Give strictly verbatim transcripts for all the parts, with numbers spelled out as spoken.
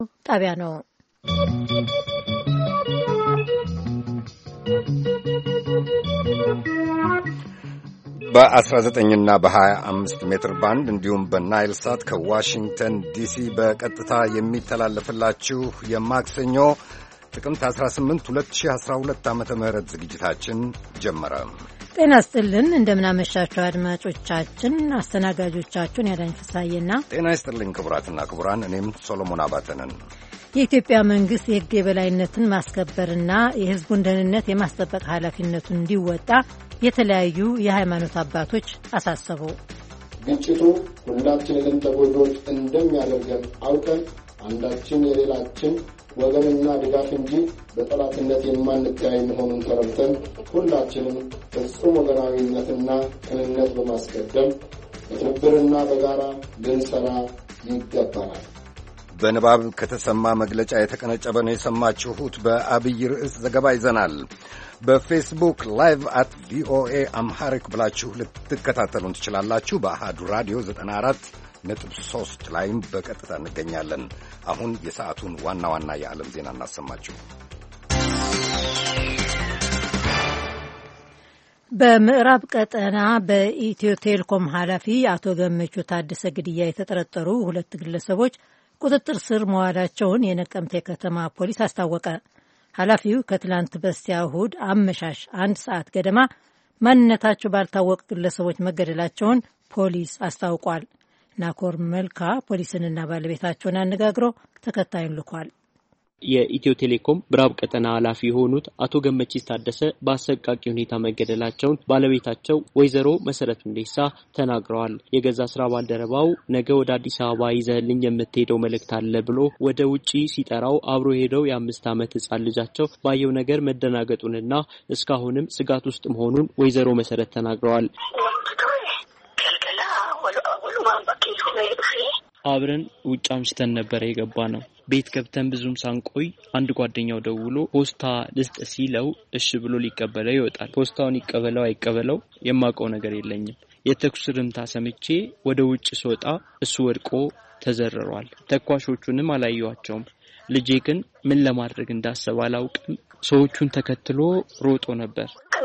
ጣቢያ ነው። በ19 እና በ25 ሜትር ባንድ እንዲሁም በናይል ሳት ከዋሽንግተን ዲሲ በቀጥታ የሚተላለፍላችሁ የማክሰኞ ጥቅምት አስራ ስምንት ሁለት ሺህ አስራ ሁለት ዓመተ ምህረት ዝግጅታችን ጀመረ። ጤና ይስጥልን፣ እንደምናመሻችሁ አድማጮቻችን። አስተናጋጆቻችሁን ያዳኝ ፍሳዬና ጤና ይስጥልኝ ክቡራትና ክቡራን፣ እኔም ሶሎሞን አባተ ነን። የኢትዮጵያ መንግስት የሕግ የበላይነትን ማስከበርና የሕዝቡን ደህንነት የማስጠበቅ ኃላፊነቱን እንዲወጣ የተለያዩ የሃይማኖት አባቶች አሳሰቡ። ግጭቱ ሁላችንንም ተጎጂዎች እንደሚያደርገን አውቀን አንዳችን የሌላችን ወገንና ድጋፍ እንጂ በጠላትነት የማንተያይ መሆኑን ተረድተን ሁላችንም ፍጹም ወገናዊነትና ቅንነት በማስቀደም በትብብርና በጋራ ልንሰራ ይገባናል። በንባብ ከተሰማ መግለጫ የተቀነጨበ ነው የሰማችሁት። በአብይ ርዕስ ዘገባ ይዘናል። በፌስቡክ ላይቭ አት ቪኦኤ አምሃሪክ ብላችሁ ልትከታተሉን ትችላላችሁ። በአሃዱ ራዲዮ ዘጠና አራት ነጥብ ሦስት ላይም በቀጥታ እንገኛለን። አሁን የሰዓቱን ዋና ዋና የዓለም ዜና እናሰማችሁ። በምዕራብ ቀጠና በኢትዮ ቴሌኮም ኃላፊ አቶ ገመቹ ታደሰ ግድያ የተጠረጠሩ ሁለት ግለሰቦች ቁጥጥር ስር መዋላቸውን የነቀምቴ ከተማ ፖሊስ አስታወቀ። ኃላፊው ከትላንት በስቲያ እሁድ አመሻሽ አንድ ሰዓት ገደማ ማንነታቸው ባልታወቁ ግለሰቦች መገደላቸውን ፖሊስ አስታውቋል። ናኮር መልካ ፖሊስንና ባለቤታቸውን አነጋግሮ ተከታዩን ልኳል። የኢትዮ ቴሌኮም ምዕራብ ቀጠና ኃላፊ የሆኑት አቶ ገመቺስ ታደሰ በአሰቃቂ ሁኔታ መገደላቸውን ባለቤታቸው ወይዘሮ መሰረት ሁንዴሳ ተናግረዋል። የገዛ ስራ ባልደረባው ነገ ወደ አዲስ አበባ ይዘህልኝ የምትሄደው መልእክት አለ ብሎ ወደ ውጪ ሲጠራው አብሮ ሄደው የአምስት ዓመት ህጻን ልጃቸው ባየው ነገር መደናገጡንና እስካሁንም ስጋት ውስጥ መሆኑን ወይዘሮ መሰረት ተናግረዋል። አብረን ውጭ አምሽተን ነበር የገባ ነው። ቤት ገብተን ብዙም ሳንቆይ አንድ ጓደኛው ደውሎ ፖስታ ልስጥ ሲለው እሺ ብሎ ሊቀበለው ይወጣል። ፖስታውን ይቀበለው አይቀበለው የማውቀው ነገር የለኝም። የተኩስ ርምታ ሰምቼ ወደ ውጭ ስወጣ እሱ ወድቆ ተዘርሯል። ተኳሾቹንም አላየዋቸውም። ልጄ ግን ምን ለማድረግ እንዳሰበ አላውቅም። ሰዎቹን ተከትሎ ሮጦ ነበር።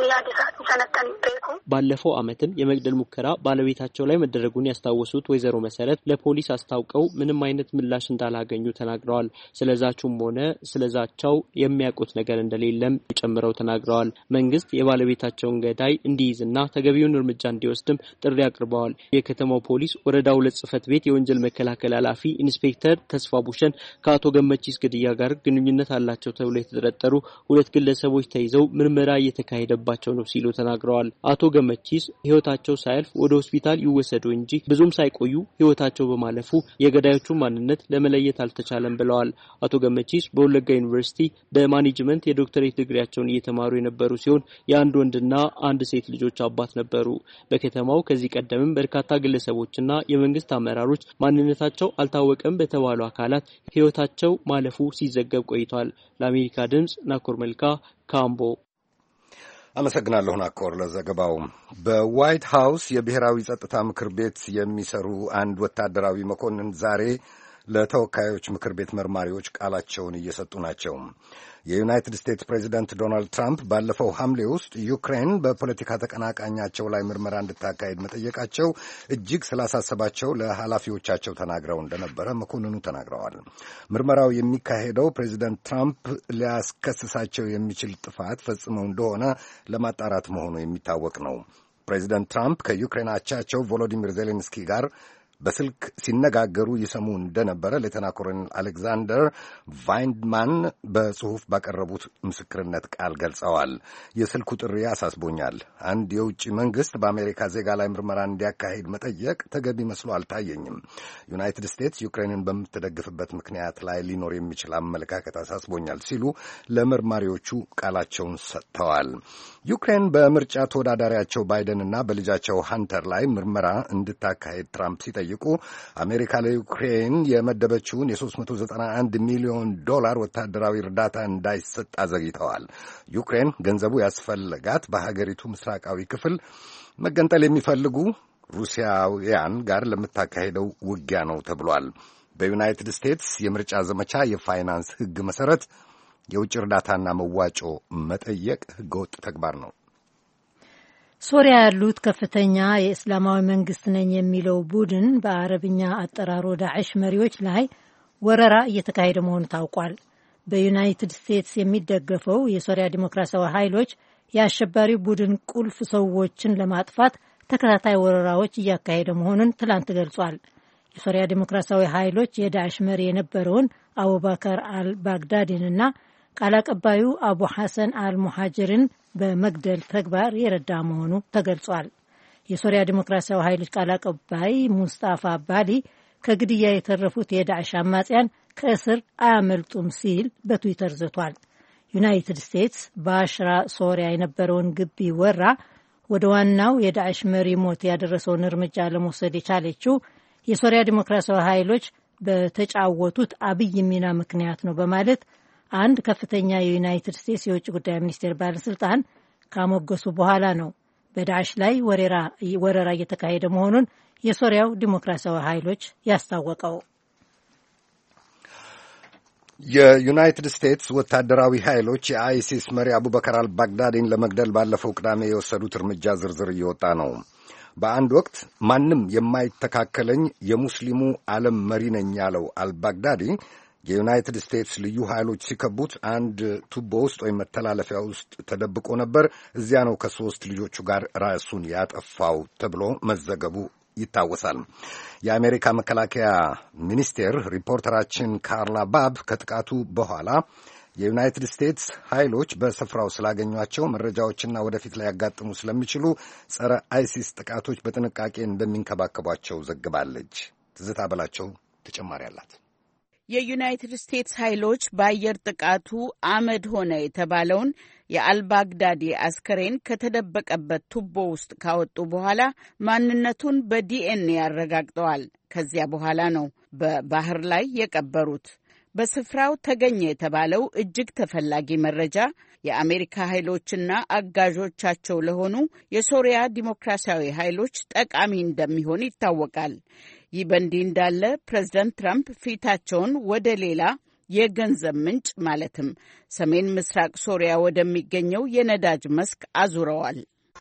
ባለፈው ዓመትም የመግደል ሙከራ ባለቤታቸው ላይ መደረጉን ያስታወሱት ወይዘሮ መሰረት ለፖሊስ አስታውቀው ምንም አይነት ምላሽ እንዳላገኙ ተናግረዋል። ስለዛቹም ሆነ ስለዛቻው የሚያውቁት ነገር እንደሌለም ጨምረው ተናግረዋል። መንግስት የባለቤታቸውን ገዳይ እንዲይዝና ተገቢውን እርምጃ እንዲወስድም ጥሪ አቅርበዋል። የከተማው ፖሊስ ወረዳ ሁለት ጽፈት ቤት የወንጀል መከላከል ኃላፊ ኢንስፔክተር ተስፋ ቡሸን ከአቶ ገመቺስ ግድያ ጋር ግንኙነት አላቸው ተብሎ የተጠረጠሩ ሁለት ግለሰቦች ተይዘው ምርመራ እየተካሄደባቸው ነው ሲሉ ተናግረዋል። አቶ ገመቺስ ህይወታቸው ሳያልፍ ወደ ሆስፒታል ይወሰዱ እንጂ ብዙም ሳይቆዩ ህይወታቸው በማለፉ የገዳዮቹ ማንነት ለመለየት አልተቻለም ብለዋል። አቶ ገመቺስ በወለጋ ዩኒቨርሲቲ በማኔጅመንት የዶክተሬት ዲግሪያቸውን እየተማሩ የነበሩ ሲሆን የአንድ ወንድና አንድ ሴት ልጆች አባት ነበሩ። በከተማው ከዚህ ቀደምም በርካታ ግለሰቦችና የመንግስት አመራሮች ማንነታቸው አልታወቀም በተባሉ አካላት ህይወታቸው ማለፉ ሲዘገብ ቆይቷል። ለአሜሪካ ድምጽ ናኮር መልካ ካምቦ። አመሰግናለሁ ናኮር ለዘገባው። በዋይት ሃውስ የብሔራዊ ጸጥታ ምክር ቤት የሚሰሩ አንድ ወታደራዊ መኮንን ዛሬ ለተወካዮች ምክር ቤት መርማሪዎች ቃላቸውን እየሰጡ ናቸው። የዩናይትድ ስቴትስ ፕሬዚደንት ዶናልድ ትራምፕ ባለፈው ሐምሌ ውስጥ ዩክሬን በፖለቲካ ተቀናቃኛቸው ላይ ምርመራ እንድታካሄድ መጠየቃቸው እጅግ ስላሳሰባቸው ለኃላፊዎቻቸው ተናግረው እንደነበረ መኮንኑ ተናግረዋል። ምርመራው የሚካሄደው ፕሬዚደንት ትራምፕ ሊያስከስሳቸው የሚችል ጥፋት ፈጽመው እንደሆነ ለማጣራት መሆኑ የሚታወቅ ነው። ፕሬዚደንት ትራምፕ ከዩክሬን አቻቸው ቮሎዲሚር ዜሌንስኪ ጋር በስልክ ሲነጋገሩ ይሰሙ እንደነበረ ሌተና ኮሎኔል አሌክዛንደር ቫይንድማን በጽሑፍ ባቀረቡት ምስክርነት ቃል ገልጸዋል። የስልኩ ጥሪ አሳስቦኛል። አንድ የውጭ መንግስት በአሜሪካ ዜጋ ላይ ምርመራ እንዲያካሂድ መጠየቅ ተገቢ መስሎ አልታየኝም። ዩናይትድ ስቴትስ ዩክሬንን በምትደግፍበት ምክንያት ላይ ሊኖር የሚችል አመለካከት አሳስቦኛል ሲሉ ለመርማሪዎቹ ቃላቸውን ሰጥተዋል። ዩክሬን በምርጫ ተወዳዳሪያቸው ባይደንና በልጃቸው ሃንተር ላይ ምርመራ እንድታካሄድ ትራምፕ ሲጠይቁ አሜሪካ ለዩክሬን የመደበችውን የሶስት መቶ ዘጠና አንድ ሚሊዮን ዶላር ወታደራዊ እርዳታ እንዳይሰጥ አዘግይተዋል። ዩክሬን ገንዘቡ ያስፈለጋት በሀገሪቱ ምስራቃዊ ክፍል መገንጠል የሚፈልጉ ሩሲያውያን ጋር ለምታካሄደው ውጊያ ነው ተብሏል። በዩናይትድ ስቴትስ የምርጫ ዘመቻ የፋይናንስ ሕግ መሠረት የውጭ እርዳታና መዋጮ መጠየቅ ሕገወጥ ተግባር ነው። ሶሪያ ያሉት ከፍተኛ የእስላማዊ መንግስት ነኝ የሚለው ቡድን በአረብኛ አጠራሩ ዳዕሽ መሪዎች ላይ ወረራ እየተካሄደ መሆኑ ታውቋል። በዩናይትድ ስቴትስ የሚደገፈው የሶሪያ ዲሞክራሲያዊ ኃይሎች የአሸባሪው ቡድን ቁልፍ ሰዎችን ለማጥፋት ተከታታይ ወረራዎች እያካሄደ መሆኑን ትላንት ገልጿል። የሶሪያ ዲሞክራሲያዊ ኃይሎች የዳዕሽ መሪ የነበረውን አቡበከር አልባግዳዲንና ቃል አቀባዩ አቡ ሐሰን አልሙሃጅርን በመግደል ተግባር የረዳ መሆኑ ተገልጿል። የሶሪያ ዲሞክራሲያዊ ኃይሎች ቃል አቀባይ ሙስጣፋ ባሊ ከግድያ የተረፉት የዳዕሽ አማጽያን ከእስር አያመልጡም ሲል በትዊተር ዘቷል። ዩናይትድ ስቴትስ በአሽራ ሶሪያ የነበረውን ግቢ ወራ ወደ ዋናው የዳዕሽ መሪ ሞት ያደረሰውን እርምጃ ለመውሰድ የቻለችው የሶሪያ ዲሞክራሲያዊ ኃይሎች በተጫወቱት አብይ ሚና ምክንያት ነው በማለት አንድ ከፍተኛ የዩናይትድ ስቴትስ የውጭ ጉዳይ ሚኒስቴር ባለስልጣን ካሞገሱ በኋላ ነው በዳዕሽ ላይ ወረራ እየተካሄደ መሆኑን የሶሪያው ዲሞክራሲያዊ ኃይሎች ያስታወቀው። የዩናይትድ ስቴትስ ወታደራዊ ኃይሎች የአይሲስ መሪ አቡበከር አልባግዳዲን ለመግደል ባለፈው ቅዳሜ የወሰዱት እርምጃ ዝርዝር እየወጣ ነው። በአንድ ወቅት ማንም የማይተካከለኝ የሙስሊሙ ዓለም መሪ ነኝ ያለው አልባግዳዲ የዩናይትድ ስቴትስ ልዩ ኃይሎች ሲከቡት አንድ ቱቦ ውስጥ ወይም መተላለፊያ ውስጥ ተደብቆ ነበር። እዚያ ነው ከሶስት ልጆቹ ጋር ራሱን ያጠፋው ተብሎ መዘገቡ ይታወሳል። የአሜሪካ መከላከያ ሚኒስቴር ሪፖርተራችን ካርላ ባብ ከጥቃቱ በኋላ የዩናይትድ ስቴትስ ኃይሎች በስፍራው ስላገኟቸው መረጃዎችና ወደፊት ላይ ያጋጥሙ ስለሚችሉ ጸረ አይሲስ ጥቃቶች በጥንቃቄ እንደሚንከባከቧቸው ዘግባለች። ትዝታ በላቸው ተጨማሪ አላት። የዩናይትድ ስቴትስ ኃይሎች በአየር ጥቃቱ አመድ ሆነ የተባለውን የአልባግዳዲ አስከሬን ከተደበቀበት ቱቦ ውስጥ ካወጡ በኋላ ማንነቱን በዲኤንኤ አረጋግጠዋል። ከዚያ በኋላ ነው በባህር ላይ የቀበሩት። በስፍራው ተገኘ የተባለው እጅግ ተፈላጊ መረጃ የአሜሪካ ኃይሎችና አጋዦቻቸው ለሆኑ የሶሪያ ዲሞክራሲያዊ ኃይሎች ጠቃሚ እንደሚሆን ይታወቃል። ይህ በእንዲህ እንዳለ ፕሬዝደንት ትራምፕ ፊታቸውን ወደ ሌላ የገንዘብ ምንጭ ማለትም ሰሜን ምስራቅ ሶሪያ ወደሚገኘው የነዳጅ መስክ አዙረዋል።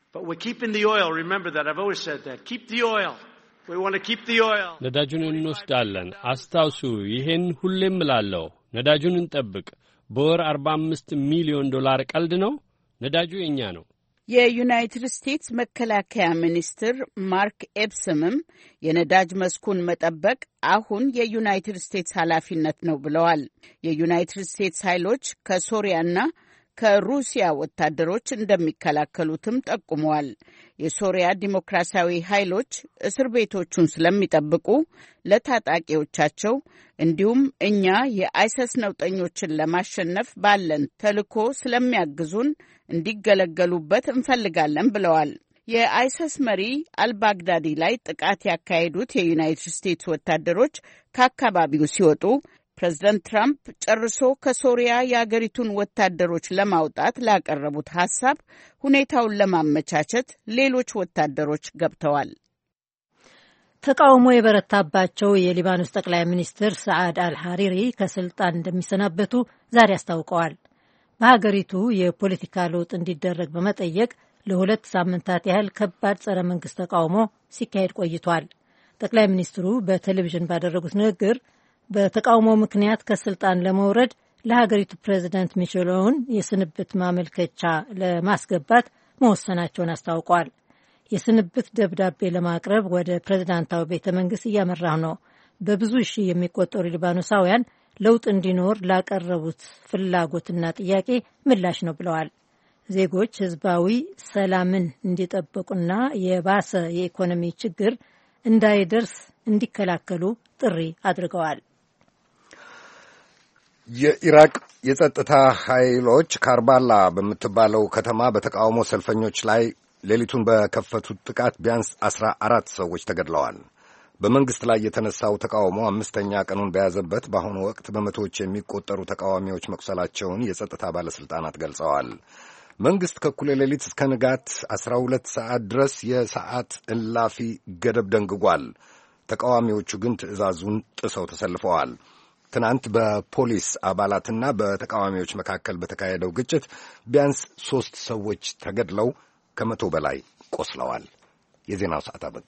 ነዳጁን እንወስዳለን። አስታውሱ፣ ይሄን ሁሌም እላለሁ። ነዳጁን እንጠብቅ። በወር አርባ አምስት ሚሊዮን ዶላር ቀልድ ነው። ነዳጁ የእኛ ነው። የዩናይትድ ስቴትስ መከላከያ ሚኒስትር ማርክ ኤፕስምም የነዳጅ መስኩን መጠበቅ አሁን የዩናይትድ ስቴትስ ኃላፊነት ነው ብለዋል። የዩናይትድ ስቴትስ ኃይሎች ከሶሪያና ከሩሲያ ወታደሮች እንደሚከላከሉትም ጠቁመዋል። የሶሪያ ዲሞክራሲያዊ ኃይሎች እስር ቤቶቹን ስለሚጠብቁ ለታጣቂዎቻቸው እንዲሁም እኛ የአይሰስ ነውጠኞችን ለማሸነፍ ባለን ተልዕኮ ስለሚያግዙን እንዲገለገሉበት እንፈልጋለን ብለዋል። የአይሰስ መሪ አልባግዳዲ ላይ ጥቃት ያካሄዱት የዩናይትድ ስቴትስ ወታደሮች ከአካባቢው ሲወጡ ፕሬዝደንት ትራምፕ ጨርሶ ከሶሪያ የአገሪቱን ወታደሮች ለማውጣት ላቀረቡት ሐሳብ ሁኔታውን ለማመቻቸት ሌሎች ወታደሮች ገብተዋል። ተቃውሞ የበረታባቸው የሊባኖስ ጠቅላይ ሚኒስትር ሰዓድ አልሐሪሪ ከስልጣን እንደሚሰናበቱ ዛሬ አስታውቀዋል። በሀገሪቱ የፖለቲካ ለውጥ እንዲደረግ በመጠየቅ ለሁለት ሳምንታት ያህል ከባድ ጸረ መንግስት ተቃውሞ ሲካሄድ ቆይቷል። ጠቅላይ ሚኒስትሩ በቴሌቪዥን ባደረጉት ንግግር በተቃውሞ ምክንያት ከስልጣን ለመውረድ ለሀገሪቱ ፕሬዚደንት ሚሼል ኦውን የስንብት ማመልከቻ ለማስገባት መወሰናቸውን አስታውቋል። የስንብት ደብዳቤ ለማቅረብ ወደ ፕሬዚዳንታዊ ቤተ መንግስት እያመራሁ ነው። በብዙ ሺህ የሚቆጠሩ ሊባኖሳውያን ለውጥ እንዲኖር ላቀረቡት ፍላጎትና ጥያቄ ምላሽ ነው ብለዋል። ዜጎች ህዝባዊ ሰላምን እንዲጠብቁና የባሰ የኢኮኖሚ ችግር እንዳይደርስ እንዲከላከሉ ጥሪ አድርገዋል። የኢራቅ የጸጥታ ኃይሎች ካርባላ በምትባለው ከተማ በተቃውሞ ሰልፈኞች ላይ ሌሊቱን በከፈቱት ጥቃት ቢያንስ አስራ አራት ሰዎች ተገድለዋል። በመንግስት ላይ የተነሳው ተቃውሞ አምስተኛ ቀኑን በያዘበት በአሁኑ ወቅት በመቶዎች የሚቆጠሩ ተቃዋሚዎች መቁሰላቸውን የጸጥታ ባለሥልጣናት ገልጸዋል። መንግሥት ከእኩለ ሌሊት እስከ ንጋት አስራ ሁለት ሰዓት ድረስ የሰዓት እላፊ ገደብ ደንግጓል። ተቃዋሚዎቹ ግን ትዕዛዙን ጥሰው ተሰልፈዋል። ትናንት በፖሊስ አባላትና በተቃዋሚዎች መካከል በተካሄደው ግጭት ቢያንስ ሦስት ሰዎች ተገድለው ከመቶ በላይ ቆስለዋል። የዜናው ሰዓት አበቃ።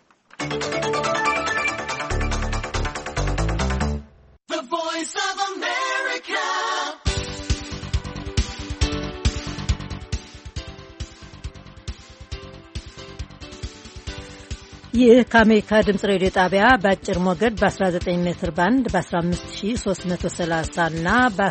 ይህ ከአሜሪካ ድምፅ ሬዲዮ ጣቢያ በአጭር ሞገድ በ19 ሜትር ባንድ በ15330 እና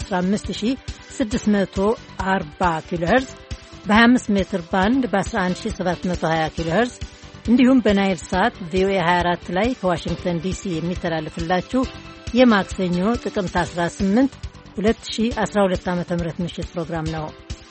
በ15640 ኪሎ ሄርዝ በ25 ሜትር ባንድ በ11720 ኪሎ ሄርዝ እንዲሁም በናይል ሳት ቪኦኤ ሃያ አራት ላይ ከዋሽንግተን ዲሲ የሚተላለፍላችሁ የማክሰኞ ጥቅምት አስራ ስምንት ሁለት ሺህ አስራ ሁለት ዓ.ም ምሽት ፕሮግራም ነው።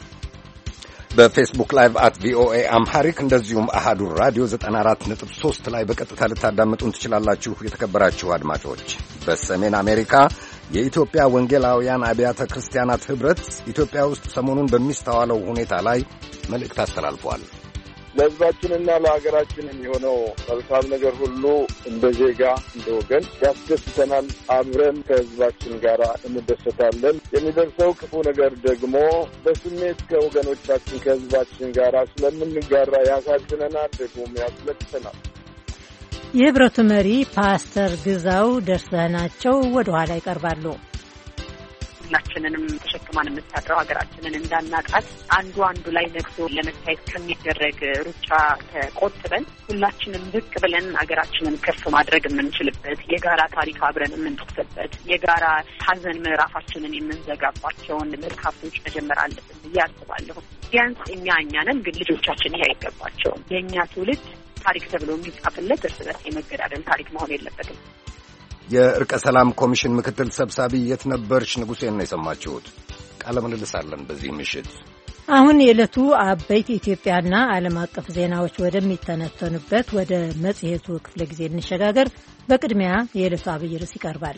በፌስቡክ ላይቭ አት ቪኦኤ አምሃሪክ እንደዚሁም አሃዱ ራዲዮ ዘጠና አራት ነጥብ ሶስት ላይ በቀጥታ ልታዳምጡን ትችላላችሁ። የተከበራችሁ አድማጮች፣ በሰሜን አሜሪካ የኢትዮጵያ ወንጌላውያን አብያተ ክርስቲያናት ኅብረት ኢትዮጵያ ውስጥ ሰሞኑን በሚስተዋለው ሁኔታ ላይ መልእክት አስተላልፏል። ለሕዝባችንና ለሀገራችን የሚሆነው መልካም ነገር ሁሉ እንደ ዜጋ እንደ ወገን ያስደስተናል። አብረን ከሕዝባችን ጋር እንደሰታለን። የሚደርሰው ክፉ ነገር ደግሞ በስሜት ከወገኖቻችን ከሕዝባችን ጋር ስለምንጋራ ያሳዝነናል፣ ደግሞም ያስለቅሰናል። የኅብረቱ መሪ ፓስተር ግዛው ደርሰናቸው ወደ ኋላ ይቀርባሉ። ሁላችንንም ተሸክማን የምታድረው ሀገራችንን እንዳናጣት አንዱ አንዱ ላይ ነግሶ ለመታየት ከሚደረግ ሩጫ ተቆጥበን ሁላችንም ዝቅ ብለን ሀገራችንን ከፍ ማድረግ የምንችልበት የጋራ ታሪክ አብረን የምንጽፍበት የጋራ ሀዘን ምዕራፋችንን የምንዘጋባቸውን መጽሐፎች መጀመር አለብን ብዬ አስባለሁ። ቢያንስ እኛ እኛንን ግን ልጆቻችን ይሄ አይገባቸውም። የእኛ ትውልድ ታሪክ ተብሎ የሚጻፍለት እርስ በርስ የመገዳደል ታሪክ መሆን የለበትም። የእርቀ ሰላም ኮሚሽን ምክትል ሰብሳቢ የት ነበርሽ ንጉሴን ነው የሰማችሁት። ቃለ ምልልስ አለን በዚህ ምሽት። አሁን የዕለቱ አበይት ኢትዮጵያና ዓለም አቀፍ ዜናዎች ወደሚተነተኑበት ወደ መጽሔቱ ክፍለ ጊዜ እንሸጋገር። በቅድሚያ የዕለቱ አብይ ርዕስ ይቀርባል።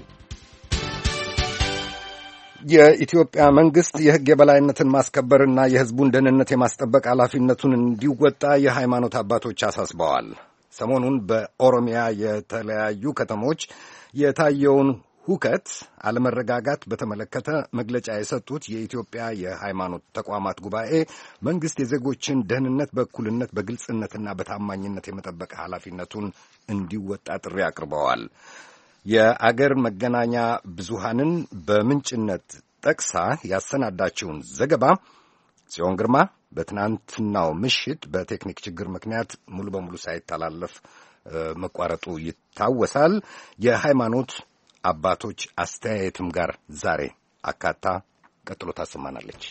የኢትዮጵያ መንግሥት የሕግ የበላይነትን ማስከበርና የሕዝቡን ደህንነት የማስጠበቅ ኃላፊነቱን እንዲወጣ የሃይማኖት አባቶች አሳስበዋል። ሰሞኑን በኦሮሚያ የተለያዩ ከተሞች የታየውን ሁከት፣ አለመረጋጋት በተመለከተ መግለጫ የሰጡት የኢትዮጵያ የሃይማኖት ተቋማት ጉባኤ መንግሥት የዜጎችን ደህንነት በእኩልነት በግልጽነትና በታማኝነት የመጠበቅ ኃላፊነቱን እንዲወጣ ጥሪ አቅርበዋል። የአገር መገናኛ ብዙሃንን በምንጭነት ጠቅሳ ያሰናዳችውን ዘገባ ጽዮን ግርማ በትናንትናው ምሽት በቴክኒክ ችግር ምክንያት ሙሉ በሙሉ ሳይተላለፍ መቋረጡ ይታወሳል። የሃይማኖት አባቶች አስተያየትም ጋር ዛሬ አካታ ቀጥሎ ታሰማናለች።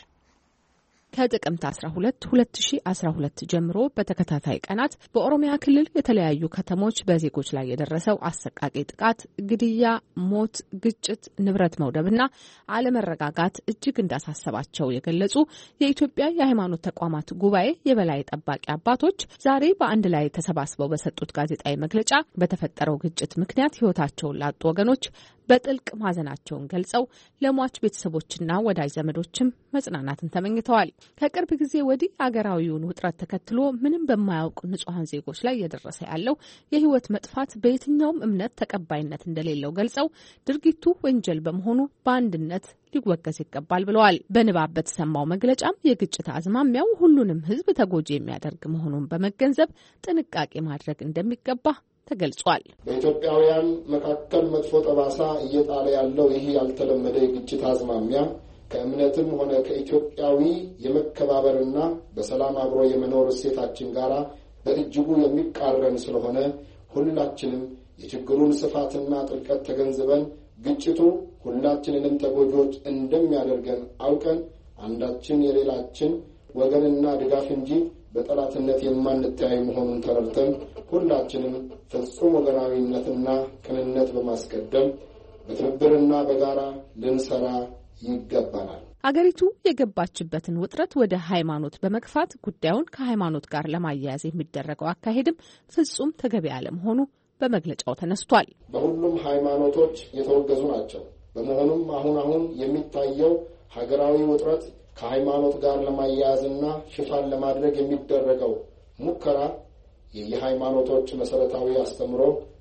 ከጥቅምት አስራ ሁለት ሁለት ሺህ አስራ ሁለት ጀምሮ በተከታታይ ቀናት በኦሮሚያ ክልል የተለያዩ ከተሞች በዜጎች ላይ የደረሰው አሰቃቂ ጥቃት፣ ግድያ፣ ሞት፣ ግጭት፣ ንብረት መውደብና አለመረጋጋት እጅግ እንዳሳሰባቸው የገለጹ የኢትዮጵያ የሃይማኖት ተቋማት ጉባኤ የበላይ ጠባቂ አባቶች ዛሬ በአንድ ላይ ተሰባስበው በሰጡት ጋዜጣዊ መግለጫ በተፈጠረው ግጭት ምክንያት ሕይወታቸውን ላጡ ወገኖች በጥልቅ ማዘናቸውን ገልጸው ለሟች ቤተሰቦችና ወዳጅ ዘመዶችም መጽናናትን ተመኝተዋል። ከቅርብ ጊዜ ወዲህ አገራዊውን ውጥረት ተከትሎ ምንም በማያውቁ ንጹሐን ዜጎች ላይ እየደረሰ ያለው የሕይወት መጥፋት በየትኛውም እምነት ተቀባይነት እንደሌለው ገልጸው ድርጊቱ ወንጀል በመሆኑ በአንድነት ሊወገዝ ይገባል ብለዋል። በንባብ በተሰማው መግለጫም የግጭት አዝማሚያው ሁሉንም ሕዝብ ተጎጂ የሚያደርግ መሆኑን በመገንዘብ ጥንቃቄ ማድረግ እንደሚገባ ተገልጿል። በኢትዮጵያውያን መካከል መጥፎ ጠባሳ እየጣለ ያለው ይህ ያልተለመደ የግጭት አዝማሚያ ከእምነትም ሆነ ከኢትዮጵያዊ የመከባበርና በሰላም አብሮ የመኖር እሴታችን ጋር በእጅጉ የሚቃረን ስለሆነ ሁላችንም የችግሩን ስፋትና ጥልቀት ተገንዝበን ግጭቱ ሁላችንንም ተጎጂዎች እንደሚያደርገን አውቀን አንዳችን የሌላችን ወገንና ድጋፍ እንጂ በጠላትነት የማንተያይ መሆኑን ተረድተን ሁላችንም ፍጹም ወገናዊነትና ቅንነት በማስቀደም በትብብርና በጋራ ልንሰራ ይገባናል። አገሪቱ የገባችበትን ውጥረት ወደ ሃይማኖት በመግፋት ጉዳዩን ከሃይማኖት ጋር ለማያያዝ የሚደረገው አካሄድም ፍጹም ተገቢ አለመሆኑ በመግለጫው ተነስቷል። በሁሉም ሃይማኖቶች የተወገዙ ናቸው። በመሆኑም አሁን አሁን የሚታየው ሀገራዊ ውጥረት ከሃይማኖት ጋር ለማያያዝና ሽፋን ለማድረግ የሚደረገው ሙከራ የየሃይማኖቶች መሰረታዊ አስተምሮ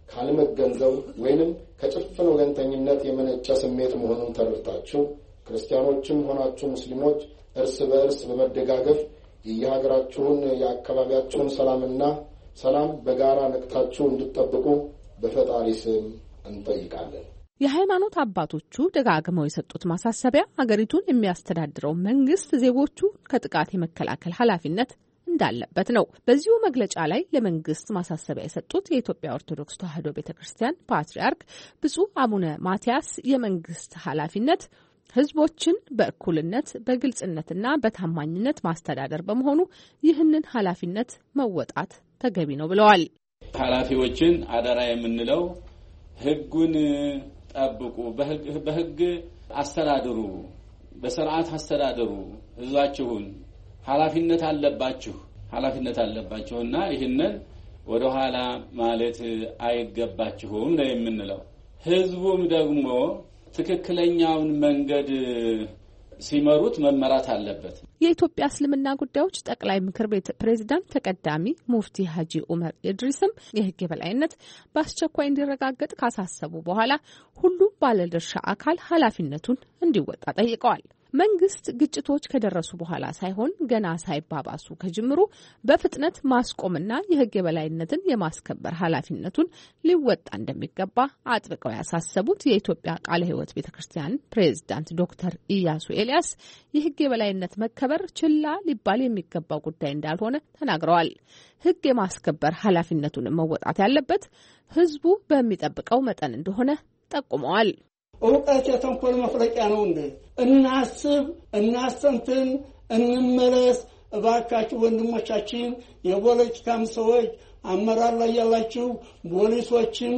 ካለመገንዘብ ወይንም ከጭፍን ወገንተኝነት የመነጨ ስሜት መሆኑን ተረድታችሁ ክርስቲያኖችም ሆናችሁ ሙስሊሞች እርስ በእርስ በመደጋገፍ የየሀገራችሁን የአካባቢያችሁን ሰላምና ሰላም በጋራ ነቅታችሁ እንድትጠብቁ በፈጣሪ ስም እንጠይቃለን። የሃይማኖት አባቶቹ ደጋግመው የሰጡት ማሳሰቢያ ሀገሪቱን የሚያስተዳድረው መንግስት ዜጎቹ ከጥቃት የመከላከል ኃላፊነት እንዳለበት ነው። በዚሁ መግለጫ ላይ ለመንግስት ማሳሰቢያ የሰጡት የኢትዮጵያ ኦርቶዶክስ ተዋሕዶ ቤተክርስቲያን ፓትርያርክ ብፁዕ አቡነ ማትያስ የመንግስት ኃላፊነት ህዝቦችን በእኩልነት በግልጽነትና በታማኝነት ማስተዳደር በመሆኑ ይህንን ኃላፊነት መወጣት ተገቢ ነው ብለዋል። ኃላፊዎችን አደራ የምንለው ህጉን ጠብቁ፣ በህግ በህግ አስተዳድሩ፣ በስርዓት አስተዳድሩ፣ ህዝባችሁን ኃላፊነት አለባችሁ ኃላፊነት አለባችሁና ይህንን ወደ ኋላ ማለት አይገባችሁም ነው የምንለው። ህዝቡም ደግሞ ትክክለኛውን መንገድ ሲመሩት መመራት አለበት። የኢትዮጵያ እስልምና ጉዳዮች ጠቅላይ ምክር ቤት ፕሬዝዳንት ተቀዳሚ ሙፍቲ ሀጂ ኡመር ኢድሪስም የህግ የበላይነት በአስቸኳይ እንዲረጋገጥ ካሳሰቡ በኋላ ሁሉም ባለድርሻ አካል ኃላፊነቱን እንዲወጣ ጠይቀዋል። መንግስት ግጭቶች ከደረሱ በኋላ ሳይሆን ገና ሳይባባሱ ከጅምሩ በፍጥነት ማስቆምና የህግ የበላይነትን የማስከበር ኃላፊነቱን ሊወጣ እንደሚገባ አጥብቀው ያሳሰቡት የኢትዮጵያ ቃለ ሕይወት ቤተክርስቲያን ፕሬዝዳንት ዶክተር ኢያሱ ኤልያስ የህግ የበላይነት መከበር ችላ ሊባል የሚገባው ጉዳይ እንዳልሆነ ተናግረዋል። ህግ የማስከበር ኃላፊነቱን መወጣት ያለበት ህዝቡ በሚጠብቀው መጠን እንደሆነ ጠቁመዋል። እውቀት የተንኮል መፍለቂያ ነው እንዴ? እናስብ፣ እናስተንትን፣ እንመለስ። እባካችሁ ወንድሞቻችን የፖለቲካም ሰዎች አመራር ላይ ያላችሁ ፖሊሶችም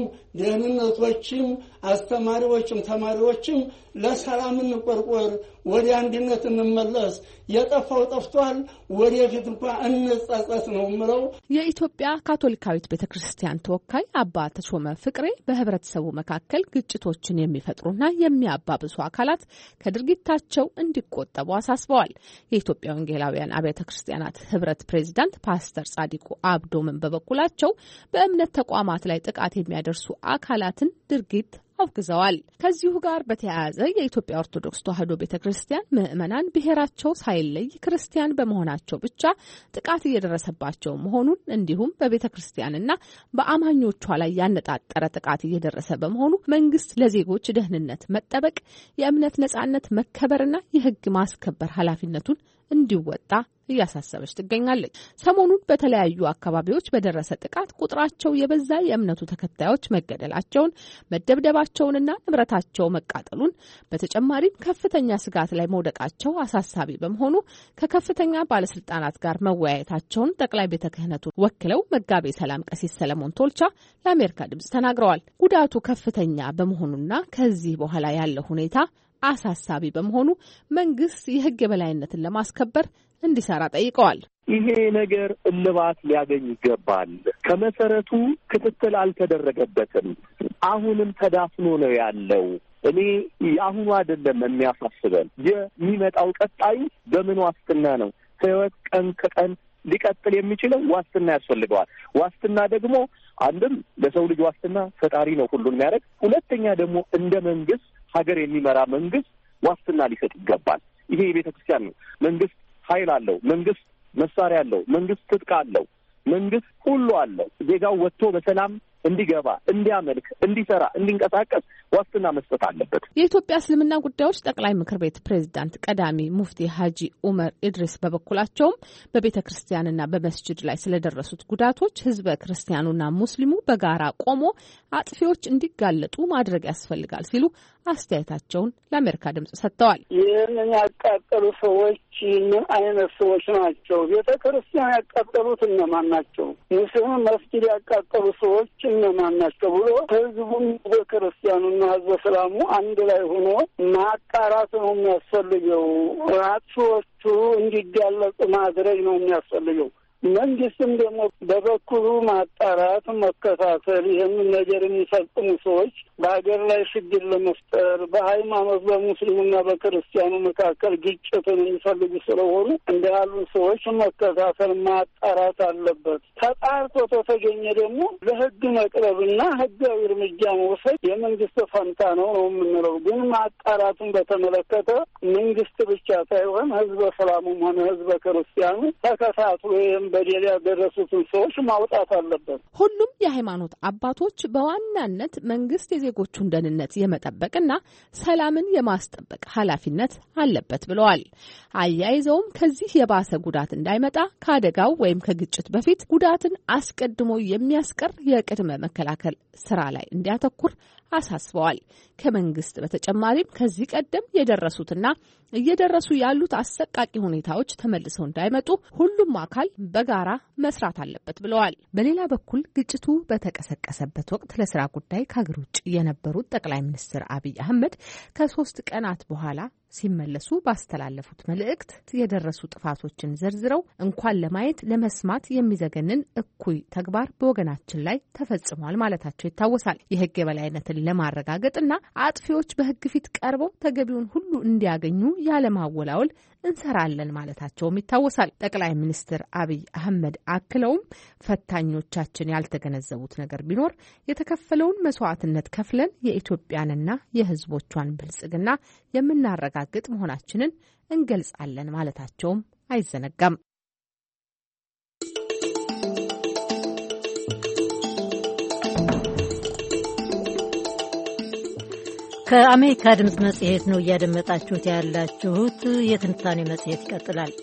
ደህንነቶችም አስተማሪዎችም ተማሪዎችም ለሰላም እንቆርቆር፣ ወደ አንድነት እንመለስ። የጠፋው ጠፍቷል፣ ወደፊት እንኳን እንጸጸት ነው ምለው። የኢትዮጵያ ካቶሊካዊት ቤተክርስቲያን ተወካይ አባ ተሾመ ፍቅሬ በህብረተሰቡ መካከል ግጭቶችን የሚፈጥሩና የሚያባብሱ አካላት ከድርጊታቸው እንዲቆጠቡ አሳስበዋል። የኢትዮጵያ ወንጌላውያን አብያተ ክርስቲያናት ህብረት ፕሬዝዳንት ፓስተር ጻዲቁ አብዶምን በበኩላቸው በእምነት ተቋማት ላይ ጥቃት የሚያደርሱ አካላትን ድርጊት አውግዘዋል። ከዚሁ ጋር በተያያዘ የኢትዮጵያ ኦርቶዶክስ ተዋሕዶ ቤተክርስቲያን ምዕመናን ብሔራቸው ሳይለይ ክርስቲያን በመሆናቸው ብቻ ጥቃት እየደረሰባቸው መሆኑን እንዲሁም በቤተክርስቲያንና በአማኞቿ ላይ ያነጣጠረ ጥቃት እየደረሰ በመሆኑ መንግስት ለዜጎች ደህንነት መጠበቅ፣ የእምነት ነጻነት መከበርና የህግ ማስከበር ኃላፊነቱን እንዲወጣ እያሳሰበች ትገኛለች። ሰሞኑን በተለያዩ አካባቢዎች በደረሰ ጥቃት ቁጥራቸው የበዛ የእምነቱ ተከታዮች መገደላቸውን፣ መደብደባቸውንና ንብረታቸው መቃጠሉን በተጨማሪም ከፍተኛ ስጋት ላይ መውደቃቸው አሳሳቢ በመሆኑ ከከፍተኛ ባለስልጣናት ጋር መወያየታቸውን ጠቅላይ ቤተ ክህነቱ ወክለው መጋቤ ሰላም ቀሲስ ሰለሞን ቶልቻ ለአሜሪካ ድምጽ ተናግረዋል። ጉዳቱ ከፍተኛ በመሆኑና ከዚህ በኋላ ያለው ሁኔታ አሳሳቢ በመሆኑ መንግስት የህግ የበላይነትን ለማስከበር እንዲሰራ ጠይቀዋል። ይሄ ነገር እልባት ሊያገኝ ይገባል። ከመሰረቱ ክትትል አልተደረገበትም። አሁንም ተዳፍኖ ነው ያለው። እኔ አሁኑ አይደለም የሚያሳስበን፣ የሚመጣው ቀጣይ በምን ዋስትና ነው? ህይወት ቀን ከቀን ሊቀጥል የሚችለው ዋስትና ያስፈልገዋል። ዋስትና ደግሞ አንድም ለሰው ልጅ ዋስትና ፈጣሪ ነው ሁሉን የሚያደርግ። ሁለተኛ ደግሞ እንደ መንግስት ሀገር የሚመራ መንግስት ዋስትና ሊሰጥ ይገባል። ይሄ የቤተ ክርስቲያን ነው። መንግስት ኃይል አለው። መንግስት መሳሪያ አለው። መንግስት ትጥቅ አለው። መንግስት ሁሉ አለው። ዜጋው ወጥቶ በሰላም እንዲገባ፣ እንዲያመልክ፣ እንዲሰራ፣ እንዲንቀሳቀስ ዋስትና መስጠት አለበት። የኢትዮጵያ እስልምና ጉዳዮች ጠቅላይ ምክር ቤት ፕሬዝዳንት ቀዳሚ ሙፍቲ ሀጂ ኡመር ኢድሪስ በበኩላቸውም በቤተ ክርስቲያንና በመስጅድ ላይ ስለደረሱት ጉዳቶች ህዝበ ክርስቲያኑና ሙስሊሙ በጋራ ቆሞ አጥፊዎች እንዲጋለጡ ማድረግ ያስፈልጋል ሲሉ አስተያየታቸውን ለአሜሪካ ድምጽ ሰጥተዋል። ይህንን ያቃጠሉ ሰዎች ምን አይነት ሰዎች ናቸው? ቤተ ክርስቲያን ያቃጠሉት እነማን ናቸው? ሙስሊሙ መስጊድ ያቃጠሉ ሰዎች እነማን ናቸው ብሎ ህዝቡም በክርስቲያኑና ህዝበ ሰላሙ አንድ ላይ ሆኖ ማጣራት ነው የሚያስፈልገው። አጥፊዎቹ እንዲጋለጡ ማድረግ ነው የሚያስፈልገው። መንግስትም ደግሞ በበኩሉ ማጣራት፣ መከታተል ይህንን ነገር የሚፈጽሙ ሰዎች በሀገር ላይ ችግር ለመፍጠር በሃይማኖት በሙስሊሙና በክርስቲያኑ መካከል ግጭትን የሚፈልጉ ስለሆኑ እንደ ያሉ ሰዎች መከታተል ማጣራት አለበት። ተጣርቶ ተገኘ ደግሞ ለህግ መቅረብና ህጋዊ እርምጃ መውሰድ የመንግስት ፈንታ ነው ነው የምንለው። ግን ማጣራቱን በተመለከተ መንግስት ብቻ ሳይሆን ህዝበ ሰላሙም ሆነ ህዝበ ክርስቲያኑ ተከታትሎ ይህም በደል ያደረሱትን ሰዎች ማውጣት አለበት። ሁሉም የሃይማኖት አባቶች በዋናነት መንግስት የዜጎቹን ደህንነት የመጠበቅና ሰላምን የማስጠበቅ ኃላፊነት አለበት ብለዋል። አያይዘውም ከዚህ የባሰ ጉዳት እንዳይመጣ ከአደጋው ወይም ከግጭት በፊት ጉዳትን አስቀድሞ የሚያስቀር የቅድመ መከላከል ስራ ላይ እንዲያተኩር አሳስበዋል። ከመንግስት በተጨማሪም ከዚህ ቀደም የደረሱትና እየደረሱ ያሉት አሰቃቂ ሁኔታዎች ተመልሰው እንዳይመጡ ሁሉም አካል በጋራ መስራት አለበት ብለዋል። በሌላ በኩል ግጭቱ በተቀሰቀሰበት ወቅት ለስራ ጉዳይ ከሀገር ውጭ የነበሩት ጠቅላይ ሚኒስትር አብይ አህመድ ከሶስት ቀናት በኋላ ሲመለሱ ባስተላለፉት መልእክት የደረሱ ጥፋቶችን ዘርዝረው እንኳን ለማየት ለመስማት የሚዘገንን እኩይ ተግባር በወገናችን ላይ ተፈጽሟል ማለታቸው ይታወሳል። የህግ የበላይነትን ለማረጋገጥና አጥፊዎች በህግ ፊት ቀርበው ተገቢውን ሁሉ እንዲያገኙ ያለማወላወል እንሰራለን ማለታቸውም ይታወሳል። ጠቅላይ ሚኒስትር አብይ አህመድ አክለውም ፈታኞቻችን ያልተገነዘቡት ነገር ቢኖር የተከፈለውን መስዋዕትነት ከፍለን የኢትዮጵያንና የህዝቦቿን ብልጽግና የምናረጋግጥ መሆናችንን እንገልጻለን ማለታቸውም አይዘነጋም። ከአሜሪካ ድምፅ መጽሔት ነው እያደመጣችሁት ያላችሁት። የትንታኔ መጽሔት ይቀጥላል።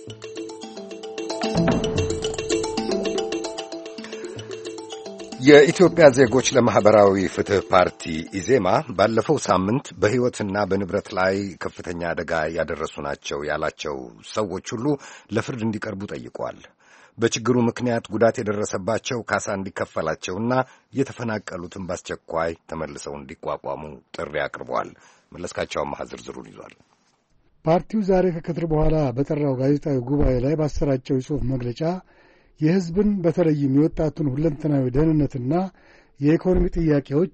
የኢትዮጵያ ዜጎች ለማኅበራዊ ፍትሕ ፓርቲ ኢዜማ ባለፈው ሳምንት በሕይወትና በንብረት ላይ ከፍተኛ አደጋ ያደረሱ ናቸው ያላቸው ሰዎች ሁሉ ለፍርድ እንዲቀርቡ ጠይቋል። በችግሩ ምክንያት ጉዳት የደረሰባቸው ካሳ እንዲከፈላቸውና የተፈናቀሉትን በአስቸኳይ ተመልሰው እንዲቋቋሙ ጥሪ አቅርበዋል። መለስካቸው አማሃ ዝርዝሩን ይዟል። ፓርቲው ዛሬ ከቀትር በኋላ በጠራው ጋዜጣዊ ጉባኤ ላይ ባሰራጨው የጽሑፍ መግለጫ የሕዝብን በተለይም የወጣቱን ሁለንተናዊ ደህንነትና የኢኮኖሚ ጥያቄዎች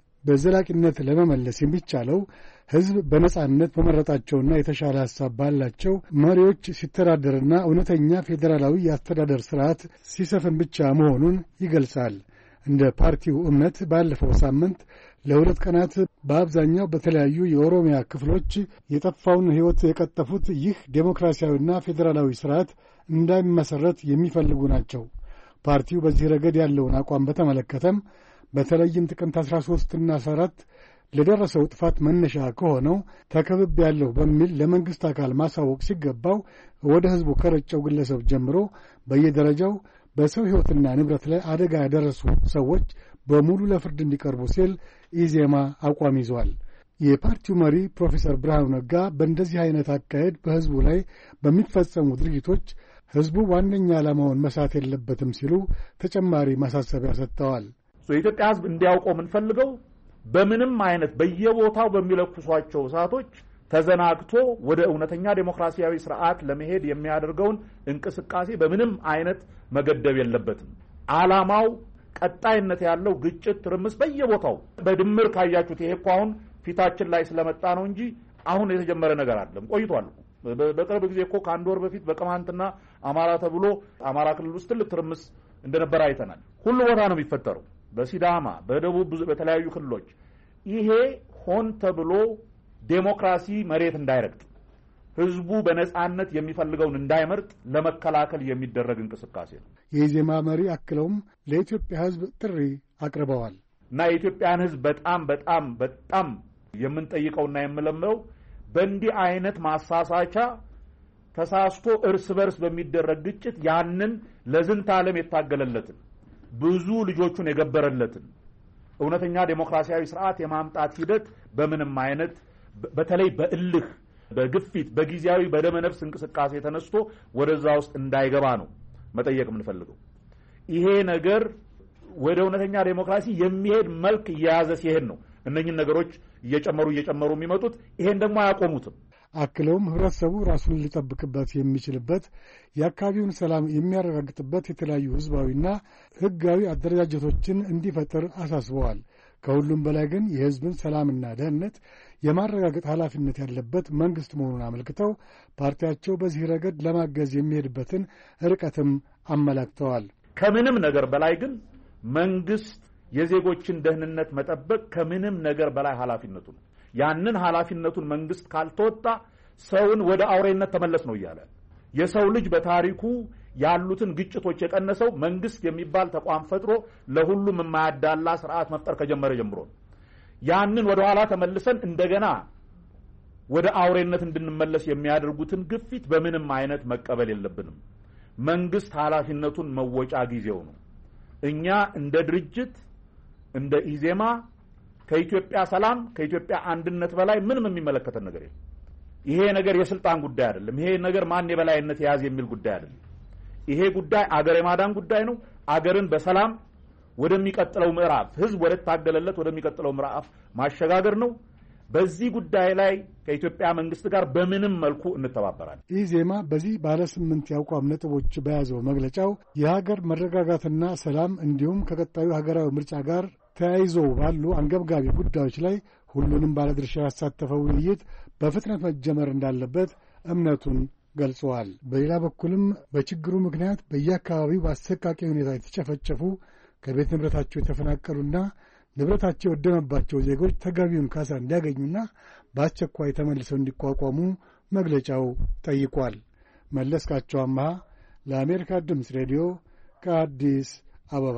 በዘላቂነት ለመመለስ የሚቻለው ሕዝብ በነጻነት በመረጣቸውና የተሻለ ሐሳብ ባላቸው መሪዎች ሲተዳደርና እውነተኛ ፌዴራላዊ የአስተዳደር ሥርዓት ሲሰፍን ብቻ መሆኑን ይገልጻል። እንደ ፓርቲው እምነት ባለፈው ሳምንት ለሁለት ቀናት በአብዛኛው በተለያዩ የኦሮሚያ ክፍሎች የጠፋውን ሕይወት የቀጠፉት ይህ ዴሞክራሲያዊና ፌዴራላዊ ሥርዓት እንዳይመሠረት የሚፈልጉ ናቸው። ፓርቲው በዚህ ረገድ ያለውን አቋም በተመለከተም በተለይም ጥቅምት አስራ ሦስትና አስራ አራት ለደረሰው ጥፋት መነሻ ከሆነው ተከብብ ያለው በሚል ለመንግሥት አካል ማሳወቅ ሲገባው ወደ ሕዝቡ ከረጨው ግለሰብ ጀምሮ በየደረጃው በሰው ሕይወትና ንብረት ላይ አደጋ ያደረሱ ሰዎች በሙሉ ለፍርድ እንዲቀርቡ ሲል ኢዜማ አቋም ይዟል። የፓርቲው መሪ ፕሮፌሰር ብርሃኑ ነጋ በእንደዚህ አይነት አካሄድ በሕዝቡ ላይ በሚፈጸሙ ድርጊቶች ሕዝቡ ዋነኛ ዓላማውን መሳት የለበትም ሲሉ ተጨማሪ ማሳሰቢያ ሰጥተዋል። የኢትዮጵያ ሕዝብ እንዲያውቀው የምንፈልገው በምንም አይነት በየቦታው በሚለኩሷቸው እሳቶች ተዘናግቶ ወደ እውነተኛ ዴሞክራሲያዊ ስርዓት ለመሄድ የሚያደርገውን እንቅስቃሴ በምንም አይነት መገደብ የለበትም። ዓላማው ቀጣይነት ያለው ግጭት፣ ትርምስ በየቦታው በድምር ካያችሁት ይሄ እኮ አሁን ፊታችን ላይ ስለመጣ ነው እንጂ አሁን የተጀመረ ነገር አይደለም፣ ቆይቷል። በቅርብ ጊዜ እኮ ከአንድ ወር በፊት በቅማንትና አማራ ተብሎ አማራ ክልል ውስጥ ትልቅ ትርምስ እንደነበረ አይተናል። ሁሉ ቦታ ነው የሚፈጠረው፣ በሲዳማ በደቡብ በተለያዩ ክልሎች። ይሄ ሆን ተብሎ ዴሞክራሲ መሬት እንዳይረግጥ ህዝቡ በነጻነት የሚፈልገውን እንዳይመርጥ ለመከላከል የሚደረግ እንቅስቃሴ ነው። የኢዜማ መሪ አክለውም ለኢትዮጵያ ህዝብ ጥሪ አቅርበዋል እና የኢትዮጵያን ህዝብ በጣም በጣም በጣም የምንጠይቀውና የምለምነው በእንዲህ አይነት ማሳሳቻ ተሳስቶ እርስ በርስ በሚደረግ ግጭት ያንን ለዝንተ ዓለም የታገለለትን ብዙ ልጆቹን የገበረለትን እውነተኛ ዴሞክራሲያዊ ስርዓት የማምጣት ሂደት በምንም አይነት በተለይ በእልህ በግፊት በጊዜያዊ በደመነፍስ እንቅስቃሴ ተነስቶ ወደዛ ውስጥ እንዳይገባ ነው መጠየቅ የምንፈልገው። ይሄ ነገር ወደ እውነተኛ ዴሞክራሲ የሚሄድ መልክ እየያዘ ሲሄድ ነው እነኚህ ነገሮች እየጨመሩ እየጨመሩ የሚመጡት። ይሄን ደግሞ አያቆሙትም። አክለውም ህብረተሰቡ ራሱን ሊጠብቅበት የሚችልበት የአካባቢውን ሰላም የሚያረጋግጥበት የተለያዩ ህዝባዊና ህጋዊ አደረጃጀቶችን እንዲፈጥር አሳስበዋል። ከሁሉም በላይ ግን የህዝብን ሰላምና ደህንነት የማረጋገጥ ኃላፊነት ያለበት መንግሥት መሆኑን አመልክተው ፓርቲያቸው በዚህ ረገድ ለማገዝ የሚሄድበትን ርቀትም አመላክተዋል። ከምንም ነገር በላይ ግን መንግሥት የዜጎችን ደህንነት መጠበቅ ከምንም ነገር በላይ ኃላፊነቱ ነው። ያንን ኃላፊነቱን መንግስት ካልተወጣ ሰውን ወደ አውሬነት ተመለስ ነው እያለ የሰው ልጅ በታሪኩ ያሉትን ግጭቶች የቀነሰው መንግስት የሚባል ተቋም ፈጥሮ ለሁሉም የማያዳላ ስርዓት መፍጠር ከጀመረ ጀምሮ ነው። ያንን ወደ ኋላ ተመልሰን እንደገና ወደ አውሬነት እንድንመለስ የሚያደርጉትን ግፊት በምንም አይነት መቀበል የለብንም። መንግስት ኃላፊነቱን መወጫ ጊዜው ነው። እኛ እንደ ድርጅት እንደ ኢዜማ ከኢትዮጵያ ሰላም ከኢትዮጵያ አንድነት በላይ ምንም የሚመለከተን ነገር የለም። ይሄ ነገር የስልጣን ጉዳይ አይደለም። ይሄ ነገር ማን የበላይነት ያዝ የሚል ጉዳይ አይደለም። ይሄ ጉዳይ አገር የማዳን ጉዳይ ነው። አገርን በሰላም ወደሚቀጥለው ምዕራፍ ህዝብ ወደ ታገለለት ወደሚቀጥለው ምዕራፍ ማሸጋገር ነው። በዚህ ጉዳይ ላይ ከኢትዮጵያ መንግስት ጋር በምንም መልኩ እንተባበራለን። ኢዜማ በዚህ ባለ ስምንት የአቋም ነጥቦች በያዘው መግለጫው የሀገር መረጋጋትና ሰላም እንዲሁም ከቀጣዩ ሀገራዊ ምርጫ ጋር ተያይዞ ባሉ አንገብጋቢ ጉዳዮች ላይ ሁሉንም ባለድርሻ ያሳተፈው ውይይት በፍጥነት መጀመር እንዳለበት እምነቱን ገልጸዋል። በሌላ በኩልም በችግሩ ምክንያት በየአካባቢው በአሰቃቂ ሁኔታ የተጨፈጨፉ ከቤት ንብረታቸው የተፈናቀሉና ንብረታቸው የወደመባቸው ዜጎች ተገቢውን ካሳ እንዲያገኙና በአስቸኳይ ተመልሰው እንዲቋቋሙ መግለጫው ጠይቋል። መለስካቸው አምሃ ለአሜሪካ ድምፅ ሬዲዮ ከአዲስ አበባ።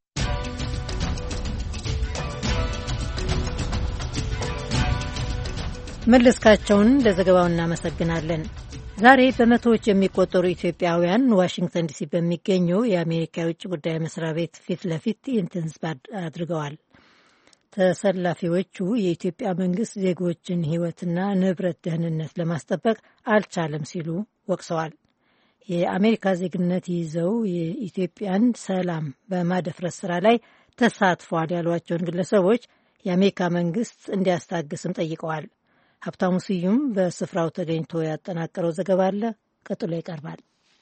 መለስካቸውን ለዘገባው እናመሰግናለን። ዛሬ በመቶዎች የሚቆጠሩ ኢትዮጵያውያን ዋሽንግተን ዲሲ በሚገኘው የአሜሪካ የውጭ ጉዳይ መስሪያ ቤት ፊት ለፊት ትዕይንተ ህዝብ አድርገዋል። ተሰላፊዎቹ የኢትዮጵያ መንግስት ዜጎችን ሕይወትና ንብረት ደህንነት ለማስጠበቅ አልቻለም ሲሉ ወቅሰዋል። የአሜሪካ ዜግነት ይዘው የኢትዮጵያን ሰላም በማደፍረስ ስራ ላይ ተሳትፈዋል ያሏቸውን ግለሰቦች የአሜሪካ መንግስት እንዲያስታግስም ጠይቀዋል። ሀብታሙ ስዩም በስፍራው ተገኝቶ ያጠናቀረው ዘገባ አለ፣ ቀጥሎ ይቀርባል።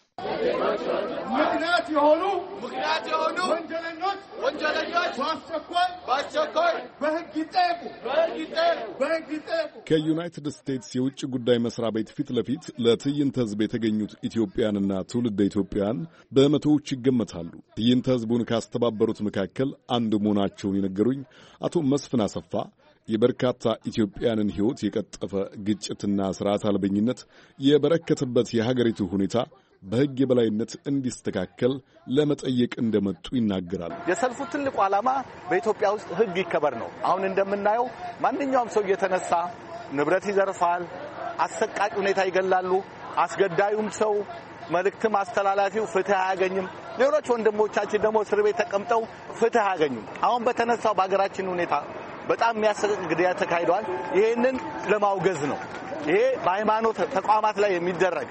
ምክንያት የሆኑ ምክንያት የሆኑ ወንጀለኞች ወንጀለኞች በአስቸኳይ በአስቸኳይ በህግ ይጠየቁ በህግ ይጠየቁ በህግ ይጠየቁ። ከዩናይትድ ስቴትስ የውጭ ጉዳይ መስሪያ ቤት ፊት ለፊት ለትዕይንተ ህዝብ የተገኙት ኢትዮጵያንና ትውልደ ኢትዮጵያን በመቶዎች ይገመታሉ። ትዕይንተ ህዝቡን ካስተባበሩት መካከል አንዱ መሆናቸውን የነገሩኝ አቶ መስፍን አሰፋ የበርካታ ኢትዮጵያንን ሕይወት የቀጠፈ ግጭትና ስርዓት አልበኝነት የበረከተበት የሀገሪቱ ሁኔታ በሕግ የበላይነት እንዲስተካከል ለመጠየቅ እንደመጡ ይናገራል። የሰልፉ ትልቁ ዓላማ በኢትዮጵያ ውስጥ ሕግ ይከበር ነው። አሁን እንደምናየው ማንኛውም ሰው እየተነሳ ንብረት ይዘርፋል፣ አሰቃቂ ሁኔታ ይገላሉ። አስገዳዩም ሰው መልእክትም አስተላላፊው ፍትህ አያገኝም። ሌሎች ወንድሞቻችን ደግሞ እስር ቤት ተቀምጠው ፍትህ አያገኙም። አሁን በተነሳው በአገራችን ሁኔታ በጣም የሚያሰቅቅ ግድያ ተካሂዷል። ይሄንን ለማውገዝ ነው። ይሄ በሃይማኖት ተቋማት ላይ የሚደረግ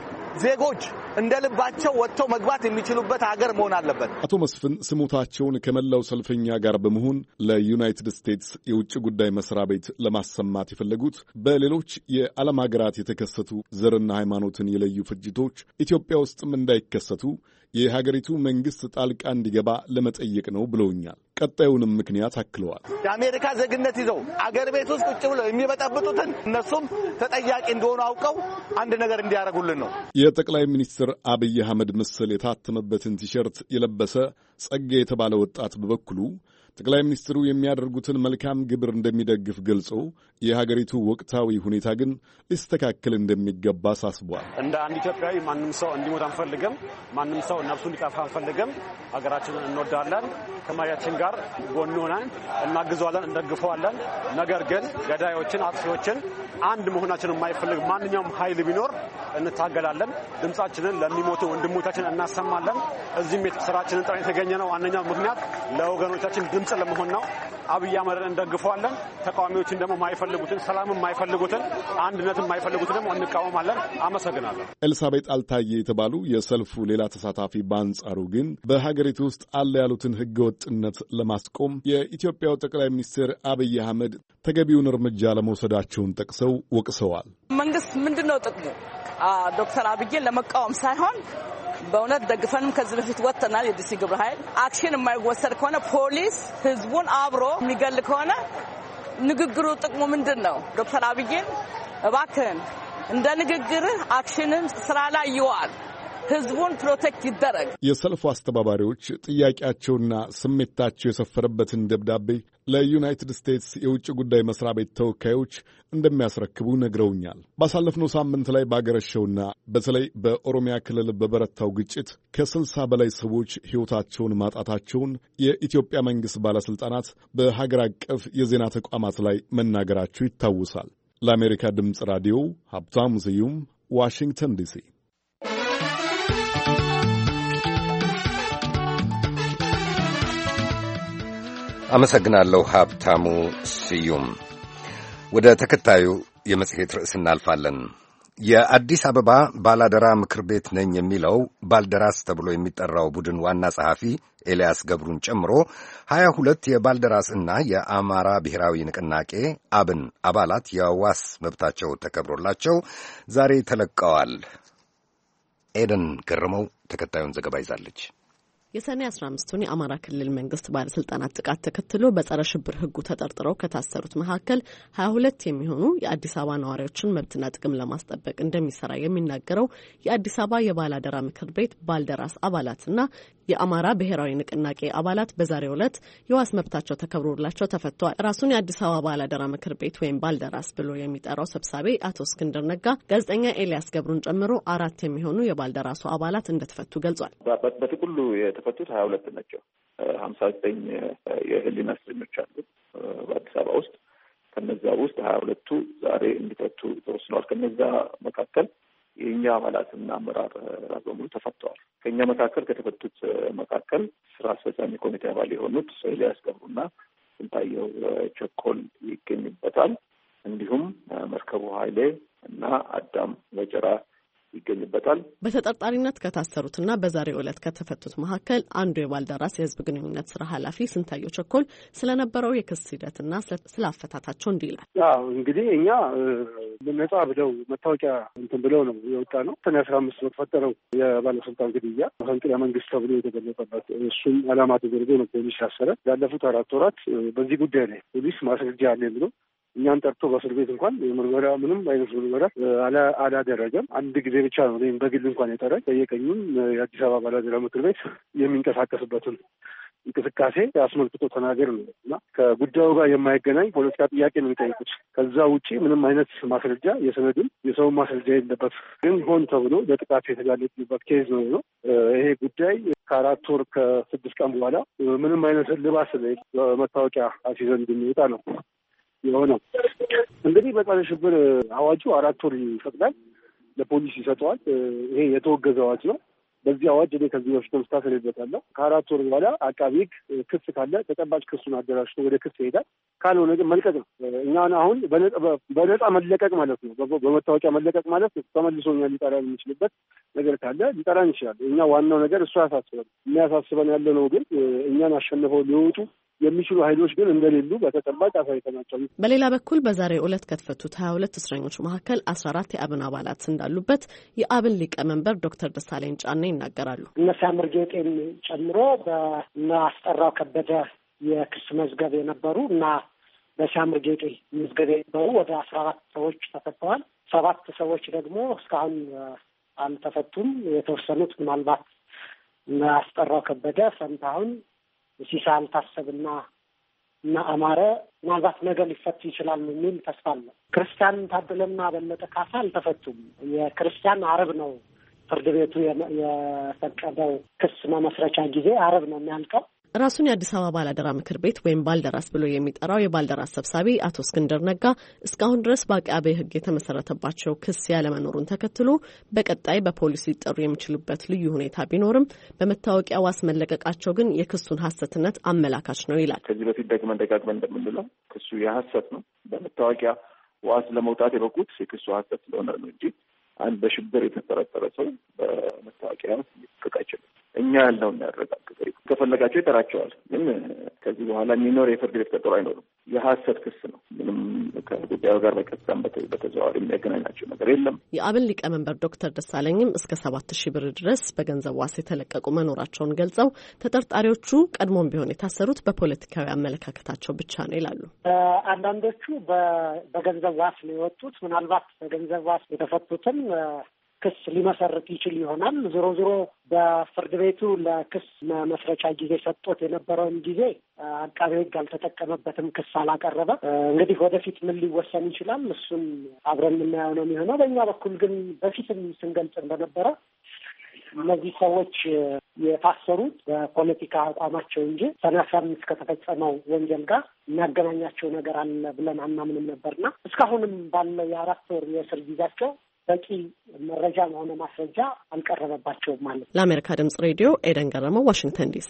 ዜጎች እንደ ልባቸው ወጥተው መግባት የሚችሉበት ሀገር መሆን አለበት። አቶ መስፍን ስሞታቸውን ከመላው ሰልፈኛ ጋር በመሆን ለዩናይትድ ስቴትስ የውጭ ጉዳይ መስሪያ ቤት ለማሰማት የፈለጉት በሌሎች የዓለም ሀገራት የተከሰቱ ዘርና ሃይማኖትን የለዩ ፍጅቶች ኢትዮጵያ ውስጥም እንዳይከሰቱ የሀገሪቱ መንግስት ጣልቃ እንዲገባ ለመጠየቅ ነው ብለውኛል። ቀጣዩንም ምክንያት አክለዋል። የአሜሪካ ዜግነት ይዘው አገር ቤት ውስጥ ቁጭ ብለው የሚበጠብጡትን እነሱም ተጠያቂ እንደሆኑ አውቀው አንድ ነገር እንዲያደርጉልን ነው። የጠቅላይ ሚኒስትር አብይ አህመድ ምስል የታተመበትን ቲሸርት የለበሰ ጸጋ የተባለ ወጣት በበኩሉ ጠቅላይ ሚኒስትሩ የሚያደርጉትን መልካም ግብር እንደሚደግፍ ገልጾ የሀገሪቱ ወቅታዊ ሁኔታ ግን ሊስተካከል እንደሚገባ አሳስቧል። እንደ አንድ ኢትዮጵያዊ ማንም ሰው እንዲሞት አንፈልግም። ማንም ሰው ነፍሱ እንዲጠፋ አንፈልግም። ሀገራችንን እንወዳለን። ከመሪያችን ጋር ጎን ሆነን እናግዘዋለን፣ እንደግፈዋለን። ነገር ግን ገዳዮችን፣ አጥፊዎችን አንድ መሆናችንን የማይፈልግ ማንኛውም ኃይል ቢኖር እንታገላለን። ድምጻችንን ለሚሞቱ ወንድሞቻችን እናሰማለን። እዚህም ስራችንን ጥራ የተገኘ ነው። ዋነኛው ምክንያት ለወገኖቻችን ድምጽ ድምጽ ለመሆን ነው። አብይ አህመድን እንደግፈዋለን። ተቃዋሚዎችን ደግሞ የማይፈልጉትን ሰላምን የማይፈልጉትን አንድነትን የማይፈልጉትን ደግሞ እንቃወማለን። አመሰግናለሁ። ኤልሳቤጥ አልታየ የተባሉ የሰልፉ ሌላ ተሳታፊ በአንጻሩ ግን በሀገሪቱ ውስጥ አለ ያሉትን ህገወጥነት ለማስቆም የኢትዮጵያው ጠቅላይ ሚኒስትር አብይ አህመድ ተገቢውን እርምጃ ለመውሰዳቸውን ጠቅሰው ወቅሰዋል። መንግስት ምንድነው ጥቅሙ? ዶክተር አብይን ለመቃወም ሳይሆን በእውነት ደግፈንም ከዚህ በፊት ወጥተናል። የዲሲ ግብረ ኃይል አክሽን የማይወሰድ ከሆነ ፖሊስ ህዝቡን አብሮ የሚገል ከሆነ ንግግሩ ጥቅሙ ምንድን ነው? ዶክተር አብይን እባክህን እንደ ንግግርህ አክሽንን ስራ ላይ ይዋል፣ ህዝቡን ፕሮቴክት ይደረግ። የሰልፉ አስተባባሪዎች ጥያቄያቸውና ስሜታቸው የሰፈረበትን ደብዳቤ ለዩናይትድ ስቴትስ የውጭ ጉዳይ መስሪያ ቤት ተወካዮች እንደሚያስረክቡ ነግረውኛል። ባሳለፍነው ሳምንት ላይ ባገረሸውና በተለይ በኦሮሚያ ክልል በበረታው ግጭት ከስልሳ በላይ ሰዎች ሕይወታቸውን ማጣታቸውን የኢትዮጵያ መንግሥት ባለሥልጣናት በሀገር አቀፍ የዜና ተቋማት ላይ መናገራቸው ይታወሳል። ለአሜሪካ ድምፅ ራዲዮ ሀብታሙ ስዩም ዋሽንግተን ዲሲ። አመሰግናለሁ ሀብታሙ ስዩም። ወደ ተከታዩ የመጽሔት ርዕስ እናልፋለን። የአዲስ አበባ ባላደራ ምክር ቤት ነኝ የሚለው ባልደራስ ተብሎ የሚጠራው ቡድን ዋና ጸሐፊ ኤልያስ ገብሩን ጨምሮ ሀያ ሁለት የባልደራስ እና የአማራ ብሔራዊ ንቅናቄ አብን አባላት የዋስ መብታቸው ተከብሮላቸው ዛሬ ተለቀዋል። ኤደን ገረመው ተከታዩን ዘገባ ይዛለች። የሰኔ አስራ አምስቱን የአማራ ክልል መንግስት ባለስልጣናት ጥቃት ተከትሎ በጸረ ሽብር ህጉ ተጠርጥረው ከታሰሩት መካከል ሀያ ሁለት የሚሆኑ የአዲስ አበባ ነዋሪዎችን መብትና ጥቅም ለማስጠበቅ እንደሚሰራ የሚናገረው የአዲስ አበባ የባላደራ ምክር ቤት ባልደራስ አባላትና የአማራ ብሔራዊ ንቅናቄ አባላት በዛሬው ዕለት የዋስ መብታቸው ተከብሮላቸው ተፈተዋል። ራሱን የአዲስ አበባ ባላደራ ምክር ቤት ወይም ባልደራስ ብሎ የሚጠራው ሰብሳቢ አቶ እስክንድር ነጋ ጋዜጠኛ ኤልያስ ገብሩን ጨምሮ አራት የሚሆኑ የባልደራሱ አባላት እንደተፈቱ ገልጿል። በጥቅሉ የተፈቱት ሀያ ሁለት ናቸው። ሀምሳ ዘጠኝ የህሊና እስረኞች አሉ በአዲስ አበባ ውስጥ። ከነዛ ውስጥ ሀያ ሁለቱ ዛሬ እንዲፈቱ ተወስነዋል። ከነዛ መካከል የእኛ አባላትና አመራር በሙሉ ተፈተዋል። ከእኛ መካከል ከተፈቱት መካከል ስራ አስፈጻሚ ኮሚቴ አባል የሆኑት ኤልያስ ገብሩና ስንታየው ቸኮል ይገኙበታል። እንዲሁም መርከቡ ኃይሌ እና አዳም ወጀራ ይገኝበታል። በተጠርጣሪነት ከታሰሩትና በዛሬው ዕለት ከተፈቱት መካከል አንዱ የባልደራስ የህዝብ ግንኙነት ስራ ኃላፊ ስንታየው ቸኮል ስለነበረው የክስ ሂደትና ስላፈታታቸው እንዲህ ይላል። አዎ እንግዲህ እኛ ነጻ ብለው መታወቂያ እንትን ብለው ነው የወጣ ነው። ሰኔ አስራ አምስት በተፈጠረው የባለስልጣን ግድያ መፈንቅለ መንግስት ተብሎ የተገለጸበት እሱም ዓላማ ተደርጎ ነው ፖሊስ ያሰረ። ያለፉት አራት ወራት በዚህ ጉዳይ ላይ ፖሊስ ማስረጃ አለ ብሎ እኛን ጠርቶ በእስር ቤት እንኳን የምርመራ ምንም አይነት ምርመራ አላደረገም። አንድ ጊዜ ብቻ ነው እኔም በግል እንኳን የጠራኝ። ጠየቀኝም የአዲስ አበባ ባላደራ ምክር ቤት የሚንቀሳቀስበትን እንቅስቃሴ አስመልክቶ ተናገር ነው እና ከጉዳዩ ጋር የማይገናኝ ፖለቲካ ጥያቄ ነው የሚጠይቁት። ከዛ ውጪ ምንም አይነት ማስረጃ የሰነድም የሰውን ማስረጃ የለበት። ግን ሆን ተብሎ ለጥቃት የተጋለጡበት ኬዝ ነው ነው ይሄ ጉዳይ ከአራት ወር ከስድስት ቀን በኋላ ምንም አይነት ልባስ መታወቂያ አስይዘን እንድንወጣ ነው የሆነው። እንግዲህ በጸረ ሽብር አዋጁ አራት ወር ይፈቅዳል፣ ለፖሊስ ይሰጠዋል። ይሄ የተወገዘ አዋጅ ነው። በዚህ አዋጅ እኔ ከዚህ በፊት ተስተካክሎበታለሁ። ከአራት ወር በኋላ አቃቤ ሕግ ክስ ካለ ተጨባጭ ክሱን አደራጅቶ ወደ ክስ ይሄዳል። ካልሆነ ግን መልቀቅ ነው። እኛን አሁን በነጻ መለቀቅ ማለት ነው። በመታወቂያ መለቀቅ ማለት ተመልሶ እኛ ሊጠራን የሚችልበት ነገር ካለ ሊጠራን ይችላል። እኛ ዋናው ነገር እሱ ያሳስበን። የሚያሳስበን ያለ ነው ግን እኛን አሸንፈው ሊወጡ የሚችሉ ኃይሎች ግን እንደሌሉ በተጨባጭ አሳይተናቸው። በሌላ በኩል በዛሬው ዕለት ከተፈቱት ሀያ ሁለት እስረኞች መካከል አስራ አራት የአብን አባላት እንዳሉበት የአብን ሊቀመንበር ዶክተር ደሳለኝ ጫኔ ይናገራሉ። እነ ሳምር ጌጤን ጨምሮ በእነ አስጠራው ከበደ የክስ መዝገብ የነበሩ እና በሳምር ጌጤ መዝገብ የነበሩ ወደ አስራ አራት ሰዎች ተፈተዋል። ሰባት ሰዎች ደግሞ እስካሁን አልተፈቱም። የተወሰኑት ምናልባት እነ አስጠራው ከበደ፣ ፈንታሁን ሲሳ አልታሰብና እና አማረ ምናልባት ነገር ሊፈቱ ይችላል የሚል ተስፋ አለ። ክርስቲያን ታደለና በለጠ ካሳ አልተፈቱም። የክርስቲያን አርብ ነው ፍርድ ቤቱ የፈቀደው ክስ መመስረቻ ጊዜ አርብ ነው የሚያልቀው። ራሱን የአዲስ አበባ ባላደራ ምክር ቤት ወይም ባልደራስ ብሎ የሚጠራው የባልደራስ ሰብሳቢ አቶ እስክንድር ነጋ እስካሁን ድረስ በአቃቤ ሕግ የተመሰረተባቸው ክስ ያለመኖሩን ተከትሎ በቀጣይ በፖሊስ ሊጠሩ የሚችሉበት ልዩ ሁኔታ ቢኖርም በመታወቂያ ዋስ መለቀቃቸው ግን የክሱን ሐሰትነት አመላካች ነው ይላል። ከዚህ በፊት ደግመን ደጋግመን እንደምንለው ክሱ የሐሰት ነው። በመታወቂያ ዋስ ለመውጣት የበቁት የክሱ ሐሰት ስለሆነ ነው እንጂ አንድ በሽብር የተጠረጠረ ሰው በመታወቂያ ሊለቀቅ አይችልም። እኛ ያለውን ያረጋግጠ ከፈለጋቸው ይጠራቸዋል። ግን ከዚህ በኋላ የሚኖር የፍርድ ቤት ቀጠሮ አይኖርም። የሐሰት ክስ ነው። ምንም ከጉዳዩ ጋር በቀጥታም በተዘዋዋሪ የሚያገናኛቸው ነገር የለም። የአብን ሊቀመንበር ዶክተር ደሳለኝም እስከ ሰባት ሺህ ብር ድረስ በገንዘብ ዋስ የተለቀቁ መኖራቸውን ገልጸው ተጠርጣሪዎቹ ቀድሞም ቢሆን የታሰሩት በፖለቲካዊ አመለካከታቸው ብቻ ነው ይላሉ። አንዳንዶቹ በገንዘብ ዋስ ነው የወጡት። ምናልባት በገንዘብ ዋስ የተፈቱትን ክስ ሊመሰርት ይችል ይሆናል። ዞሮ ዞሮ በፍርድ ቤቱ ለክስ መስረቻ ጊዜ ሰጥቶት የነበረውን ጊዜ አቃቤ ሕግ አልተጠቀመበትም፣ ክስ አላቀረበ። እንግዲህ ወደፊት ምን ሊወሰን ይችላል እሱን አብረን የምናየው ነው የሚሆነው። በእኛ በኩል ግን በፊትም ስንገልጽ እንደነበረ እነዚህ ሰዎች የታሰሩት በፖለቲካ አቋማቸው እንጂ ሰኔ አስራ አምስት ከተፈጸመው ወንጀል ጋር የሚያገናኛቸው ነገር አለ ብለን አናምንም ነበርና እስካሁንም ባለው የአራት ወር የእስር ጊዜያቸው በቂ መረጃ ሆነ ማስረጃ አልቀረበባቸውም ማለት ነው። ለአሜሪካ ድምጽ ሬዲዮ ኤደን ገረመው፣ ዋሽንግተን ዲሲ።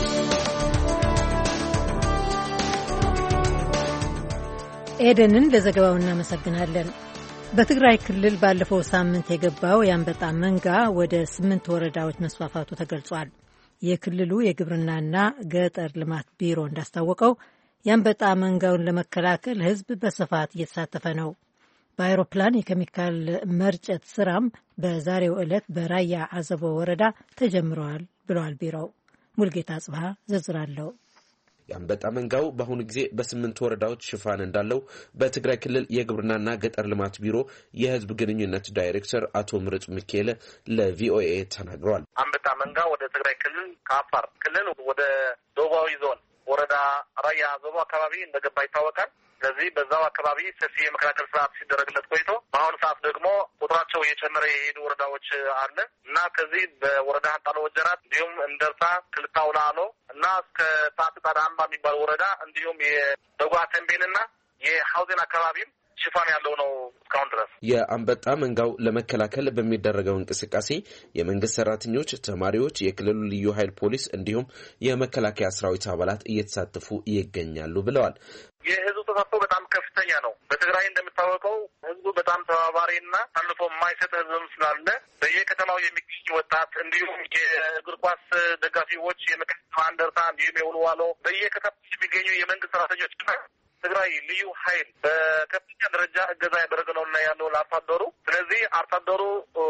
ኤደንን ለዘገባው እናመሰግናለን። በትግራይ ክልል ባለፈው ሳምንት የገባው የአንበጣ መንጋ ወደ ስምንት ወረዳዎች መስፋፋቱ ተገልጿል። የክልሉ የግብርናና ገጠር ልማት ቢሮ እንዳስታወቀው የአንበጣ መንጋውን ለመከላከል ሕዝብ በስፋት እየተሳተፈ ነው። በአይሮፕላን የኬሚካል መርጨት ስራም በዛሬው ዕለት በራያ አዘቦ ወረዳ ተጀምረዋል ብለዋል ቢሮው። ሙልጌታ ጽብሃ ዝርዝራለሁ። የአንበጣ መንጋው በአሁኑ ጊዜ በስምንት ወረዳዎች ሽፋን እንዳለው በትግራይ ክልል የግብርናና ገጠር ልማት ቢሮ የህዝብ ግንኙነት ዳይሬክተር አቶ ምርጥ ሚካኤል ለቪኦኤ ተናግረዋል። አንበጣ መንጋ ወደ ትግራይ ክልል ከአፋር ክልል ወደ ደቡባዊ ዞን ወረዳ ራያ አዘቦ አካባቢ እንደገባ ይታወቃል። ስለዚህ በዛው አካባቢ ሰፊ የመከላከል ስርዓት ሲደረግለት ቆይቶ በአሁኑ ሰዓት ደግሞ ቁጥራቸው እየጨመረ የሄዱ ወረዳዎች አለ እና ከዚህ በወረዳ ሀንጣሎ ወጀራት እንዲሁም እንደርታ ክልታው ላሎ እና እስከ ጣት ጣዳምባ የሚባል ወረዳ እንዲሁም የደጓ ተንቤንና የሐውዜን አካባቢም ሽፋን ያለው ነው እስካሁን ድረስ። የአንበጣ መንጋው ለመከላከል በሚደረገው እንቅስቃሴ የመንግስት ሰራተኞች፣ ተማሪዎች፣ የክልሉ ልዩ ኃይል ፖሊስ እንዲሁም የመከላከያ ሰራዊት አባላት እየተሳተፉ ይገኛሉ ብለዋል። የህዝቡ ተሳትፎ በጣም ከፍተኛ ነው። በትግራይ እንደሚታወቀው ህዝቡ በጣም ተባባሪና አልፎ የማይሰጥ ህዝብም ስላለ በየከተማው የሚገኝ ወጣት እንዲሁም የእግር ኳስ ደጋፊዎች፣ የመከተማ እንደርታ እንዲሁም የውልዋሎ በየከተማው የሚገኙ የመንግስት ሰራተኞችና ትግራይ ልዩ ኃይል በከፍተኛ ደረጃ እገዛ ያደረገ ነው እና ያለው ለአርሶ አደሩ። ስለዚህ አርሶ አደሩ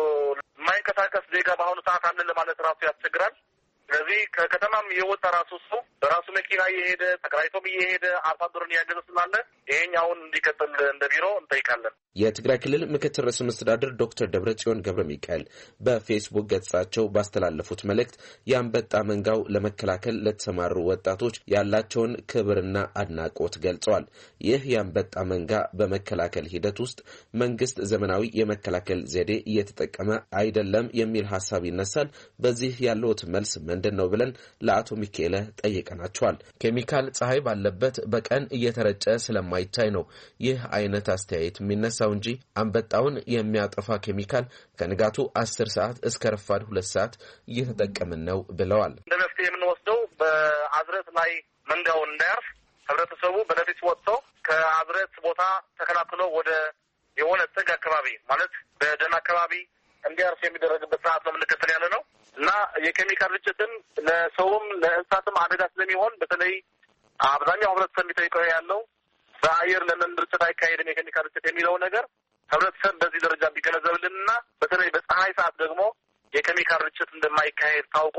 የማይንቀሳቀስ ዜጋ በአሁኑ ሰዓት አለ ለማለት ራሱ ያስቸግራል። ስለዚህ ከከተማም የወጣ ራሱ ሰው በራሱ መኪና እየሄደ ተከራይቶም እየሄደ አርሶ አደሩን እያገዘ ስላለ ይሄኛውን እንዲቀጥል እንደ ቢሮ እንጠይቃለን። የትግራይ ክልል ምክትል ርዕሰ መስተዳድር ዶክተር ደብረጽዮን ገብረ ሚካኤል በፌስቡክ ገጻቸው ባስተላለፉት መልእክት የአንበጣ መንጋው ለመከላከል ለተሰማሩ ወጣቶች ያላቸውን ክብርና አድናቆት ገልጸዋል። ይህ የአንበጣ መንጋ በመከላከል ሂደት ውስጥ መንግስት ዘመናዊ የመከላከል ዘዴ እየተጠቀመ አይደለም የሚል ሀሳብ ይነሳል። በዚህ ያለውት መልስ ምንድን ነው ብለን ለአቶ ሚካኤል ጠይቀናቸዋል። ኬሚካል ፀሐይ ባለበት በቀን እየተረጨ ስለማይታይ ነው ይህ አይነት አስተያየት የሚነሳው እንጂ አንበጣውን የሚያጠፋ ኬሚካል ከንጋቱ አስር ሰዓት እስከ ረፋድ ሁለት ሰዓት እየተጠቀምን ነው ብለዋል። እንደ መፍትሄ የምንወስደው በአዝረት ላይ መንጋው እንዳያርፍ ህብረተሰቡ በሌሊት ወጥቶ ከአዝረት ቦታ ተከላክሎ ወደ የሆነ ጥግ አካባቢ ማለት በደን አካባቢ እንዲያርፍ የሚደረግበት ሰዓት ነው የምንከተል ያለ ነው እና የኬሚካል ርጭትን ለሰውም ለእንስሳትም አደጋ ስለሚሆን በተለይ አብዛኛው ህብረተሰብ የሚጠይቀው ያለው በአየር ለምን ርጭት አይካሄድም የኬሚካል ርጭት የሚለው ነገር ህብረተሰብ በዚህ ደረጃ ቢገነዘብልንና በተለይ በፀሐይ ሰዓት ደግሞ የኬሚካል ርጭት እንደማይካሄድ ታውቆ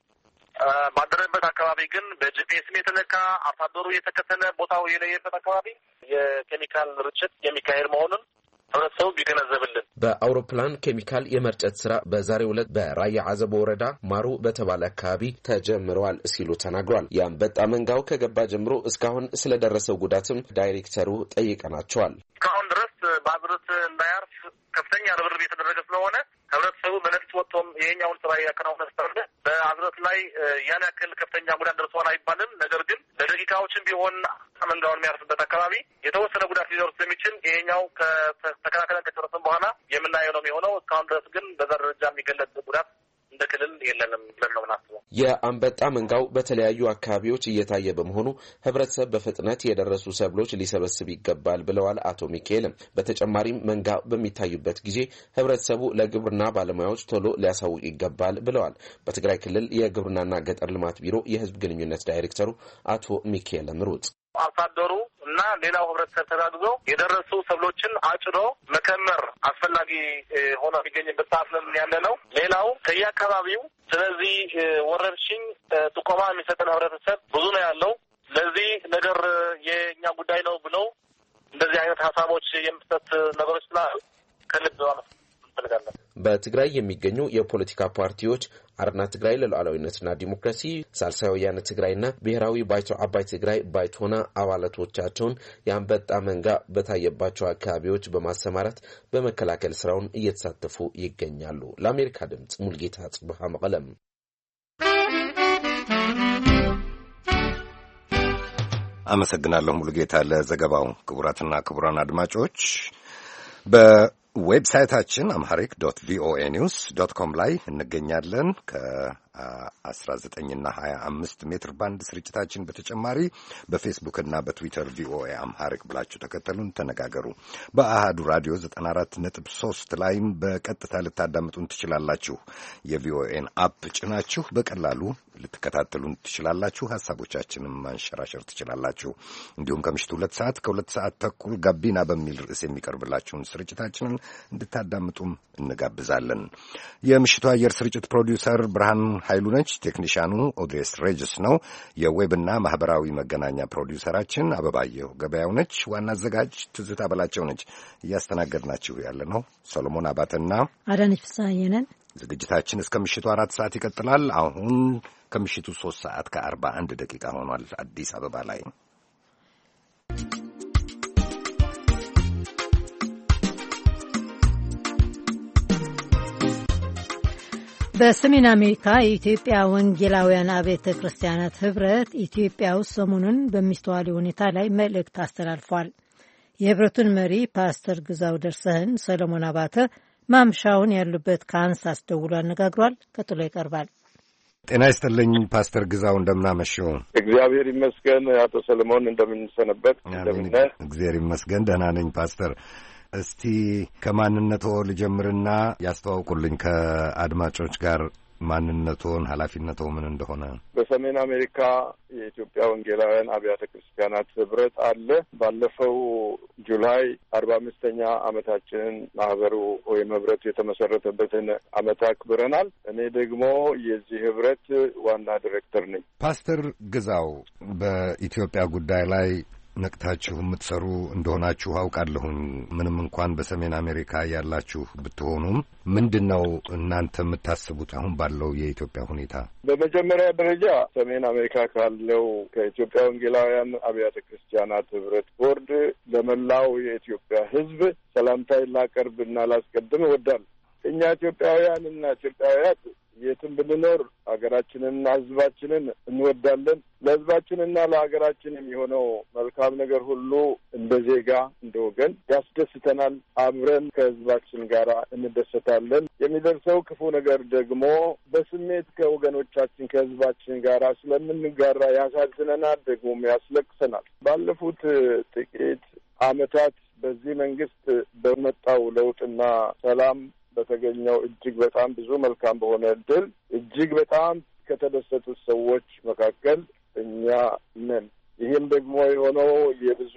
ባደረበት አካባቢ ግን በጂፒኤስም የተለካ አርሶ አደሩ የተከተለ ቦታው የለየበት አካባቢ የኬሚካል ርጭት የሚካሄድ መሆኑን ህብረተሰቡ ቢገነዘብልን። በአውሮፕላን ኬሚካል የመርጨት ስራ በዛሬው ዕለት በራያ አዘቦ ወረዳ ማሩ በተባለ አካባቢ ተጀምረዋል ሲሉ ተናግሯል። የአንበጣ መንጋው ከገባ ጀምሮ እስካሁን ስለደረሰው ጉዳትም ዳይሬክተሩ ጠይቀናቸዋል። እስካሁን ድረስ በአዝርት እንዳያርፍ ከፍተኛ ርብርብ የተደረገ ስለሆነ ህብረተሰቡ በነፍስ ወጥቶም ይሄኛውን ስራ ያከናውነ ስታርደ በአዝረት ላይ ያን ያክል ከፍተኛ ጉዳት ደርሷል አይባልም። ነገር ግን ለደቂቃዎችም ቢሆን መንጋውን የሚያርስበት አካባቢ የተወሰነ ጉዳት ሊደርስ የሚችል ይሄኛው ከተከላከለን ከጨረስን በኋላ የምናየው ነው የሚሆነው። እስካሁን ድረስ ግን በዛ ደረጃ የሚገለጽ ጉዳት እንደ ክልል የለንም ብለን ነው የምናስበው። የአንበጣ መንጋው በተለያዩ አካባቢዎች እየታየ በመሆኑ ህብረተሰብ በፍጥነት የደረሱ ሰብሎች ሊሰበስብ ይገባል ብለዋል አቶ ሚካኤልም። በተጨማሪም መንጋ በሚታዩበት ጊዜ ህብረተሰቡ ለግብርና ባለሙያዎች ቶሎ ሊያሳውቅ ይገባል ብለዋል። በትግራይ ክልል የግብርናና ገጠር ልማት ቢሮ የህዝብ ግንኙነት ዳይሬክተሩ አቶ ሚካኤል ምሩጽ አርሶ አደሩ እና ሌላው ህብረተሰብ ተጋግዞ የደረሱ ሰብሎችን አጭዶ መከመር አስፈላጊ ሆኖ የሚገኝበት ሰዓት ላይ ያለ ነው። ሌላው ከየአካባቢው ስለዚህ ወረርሽኝ ጥቆማ የሚሰጠን ህብረተሰብ ብዙ ነው ያለው። ለዚህ ነገር የኛ ጉዳይ ነው ብለው እንደዚህ አይነት ሀሳቦች የመስጠት ነገሮች ስላሉ ከልብ እንፈልጋለን። በትግራይ የሚገኙ የፖለቲካ ፓርቲዎች አረና ትግራይ ለሉዓላዊነትና ዲሞክራሲ፣ ሳልሳይ ወያነ ትግራይና ብሔራዊ ባይቶ አባይ ትግራይ ባይቶና አባላቶቻቸውን የአንበጣ መንጋ በታየባቸው አካባቢዎች በማሰማራት በመከላከል ስራውን እየተሳተፉ ይገኛሉ። ለአሜሪካ ድምጽ ሙልጌታ ጽብሃ መቀለም። አመሰግናለሁ ሙልጌታ ለዘገባው። ክቡራትና ክቡራን አድማጮች በ ዌብሳይታችን አምሃሪክ ዶት ቪኦኤ ኒውስ ዶት ኮም ላይ እንገኛለን። ከአስራ ዘጠኝና ሀያ አምስት ሜትር ባንድ ስርጭታችን በተጨማሪ በፌስቡክ እና በትዊተር ቪኦኤ አምሃሪክ ብላችሁ ተከተሉን፣ ተነጋገሩ። በአሃዱ ራዲዮ ዘጠና አራት ነጥብ ሶስት ላይም በቀጥታ ልታዳምጡን ትችላላችሁ። የቪኦኤን አፕ ጭናችሁ በቀላሉ ልትከታተሉን ትችላላችሁ። ሀሳቦቻችንም ማንሸራሸር ትችላላችሁ። እንዲሁም ከምሽቱ ሁለት ሰዓት ከሁለት ሰዓት ተኩል ጋቢና በሚል ርዕስ የሚቀርብላችሁን ስርጭታችንን እንድታዳምጡም እንጋብዛለን። የምሽቱ አየር ስርጭት ፕሮዲውሰር ብርሃን ኃይሉ ነች። ቴክኒሻኑ ኦድሬስ ሬጅስ ነው። የዌብና ማህበራዊ መገናኛ ፕሮዲውሰራችን አበባየሁ ገበያው ነች። ዋና አዘጋጅ ትዝታ በላቸው ነች። እያስተናገድናችሁ ያለ ነው ሰሎሞን አባተና አዳነች ፍስሐዬ ነን። ዝግጅታችን እስከ ምሽቱ አራት ሰዓት ይቀጥላል። አሁን ከምሽቱ ሶስት ሰዓት ከአርባ አንድ ደቂቃ ሆኗል አዲስ አበባ ላይ። በሰሜን አሜሪካ የኢትዮጵያ ወንጌላውያን አብያተ ክርስቲያናት ህብረት ኢትዮጵያ ውስጥ ሰሞኑን በሚስተዋል ሁኔታ ላይ መልእክት አስተላልፏል። የህብረቱን መሪ ፓስተር ግዛው ደርሰህን ሰለሞን አባተ ማምሻውን ያሉበት ካንሳስ ደውሎ አነጋግሯል። ቀጥሎ ይቀርባል። ጤና ይስጥልኝ ፓስተር ግዛው፣ እንደምናመሽው። እግዚአብሔር ይመስገን። አቶ ሰለሞን እንደምንሰነበት? እንደምን? እግዚአብሔር ይመስገን ደህና ነኝ ፓስተር። እስቲ ከማንነቶ ልጀምርና ያስተዋውቁልኝ ከአድማጮች ጋር ማንነቶን፣ ኃላፊነቶ ምን እንደሆነ። በሰሜን አሜሪካ የኢትዮጵያ ወንጌላውያን አብያተ ክርስቲያናት ህብረት አለ። ባለፈው ጁላይ አርባ አምስተኛ ዓመታችንን ማህበሩ ወይም ህብረቱ የተመሰረተበትን ዓመት አክብረናል። እኔ ደግሞ የዚህ ህብረት ዋና ዲሬክተር ነኝ። ፓስተር ግዛው በኢትዮጵያ ጉዳይ ላይ ነቅታችሁ የምትሰሩ እንደሆናችሁ አውቃለሁኝ። ምንም እንኳን በሰሜን አሜሪካ ያላችሁ ብትሆኑም ምንድን ነው እናንተ የምታስቡት አሁን ባለው የኢትዮጵያ ሁኔታ? በመጀመሪያ ደረጃ ሰሜን አሜሪካ ካለው ከኢትዮጵያ ወንጌላውያን አብያተ ክርስቲያናት ህብረት ቦርድ ለመላው የኢትዮጵያ ህዝብ ሰላምታዬን ላቀርብና ላስቀድም እወዳለሁ። እኛ ኢትዮጵያውያን እና ኢትዮጵያውያት የትም ብንኖር ሀገራችንንና ህዝባችንን እንወዳለን። ለህዝባችንና ለሀገራችን የሚሆነው መልካም ነገር ሁሉ እንደ ዜጋ እንደ ወገን ያስደስተናል። አብረን ከህዝባችን ጋር እንደሰታለን። የሚደርሰው ክፉ ነገር ደግሞ በስሜት ከወገኖቻችን ከህዝባችን ጋር ስለምንጋራ ያሳዝነናል፣ ደግሞም ያስለቅሰናል። ባለፉት ጥቂት ዓመታት በዚህ መንግስት በመጣው ለውጥና ሰላም በተገኘው እጅግ በጣም ብዙ መልካም በሆነ እድል እጅግ በጣም ከተደሰቱት ሰዎች መካከል እኛ ነን። ይህም ደግሞ የሆነው የብዙ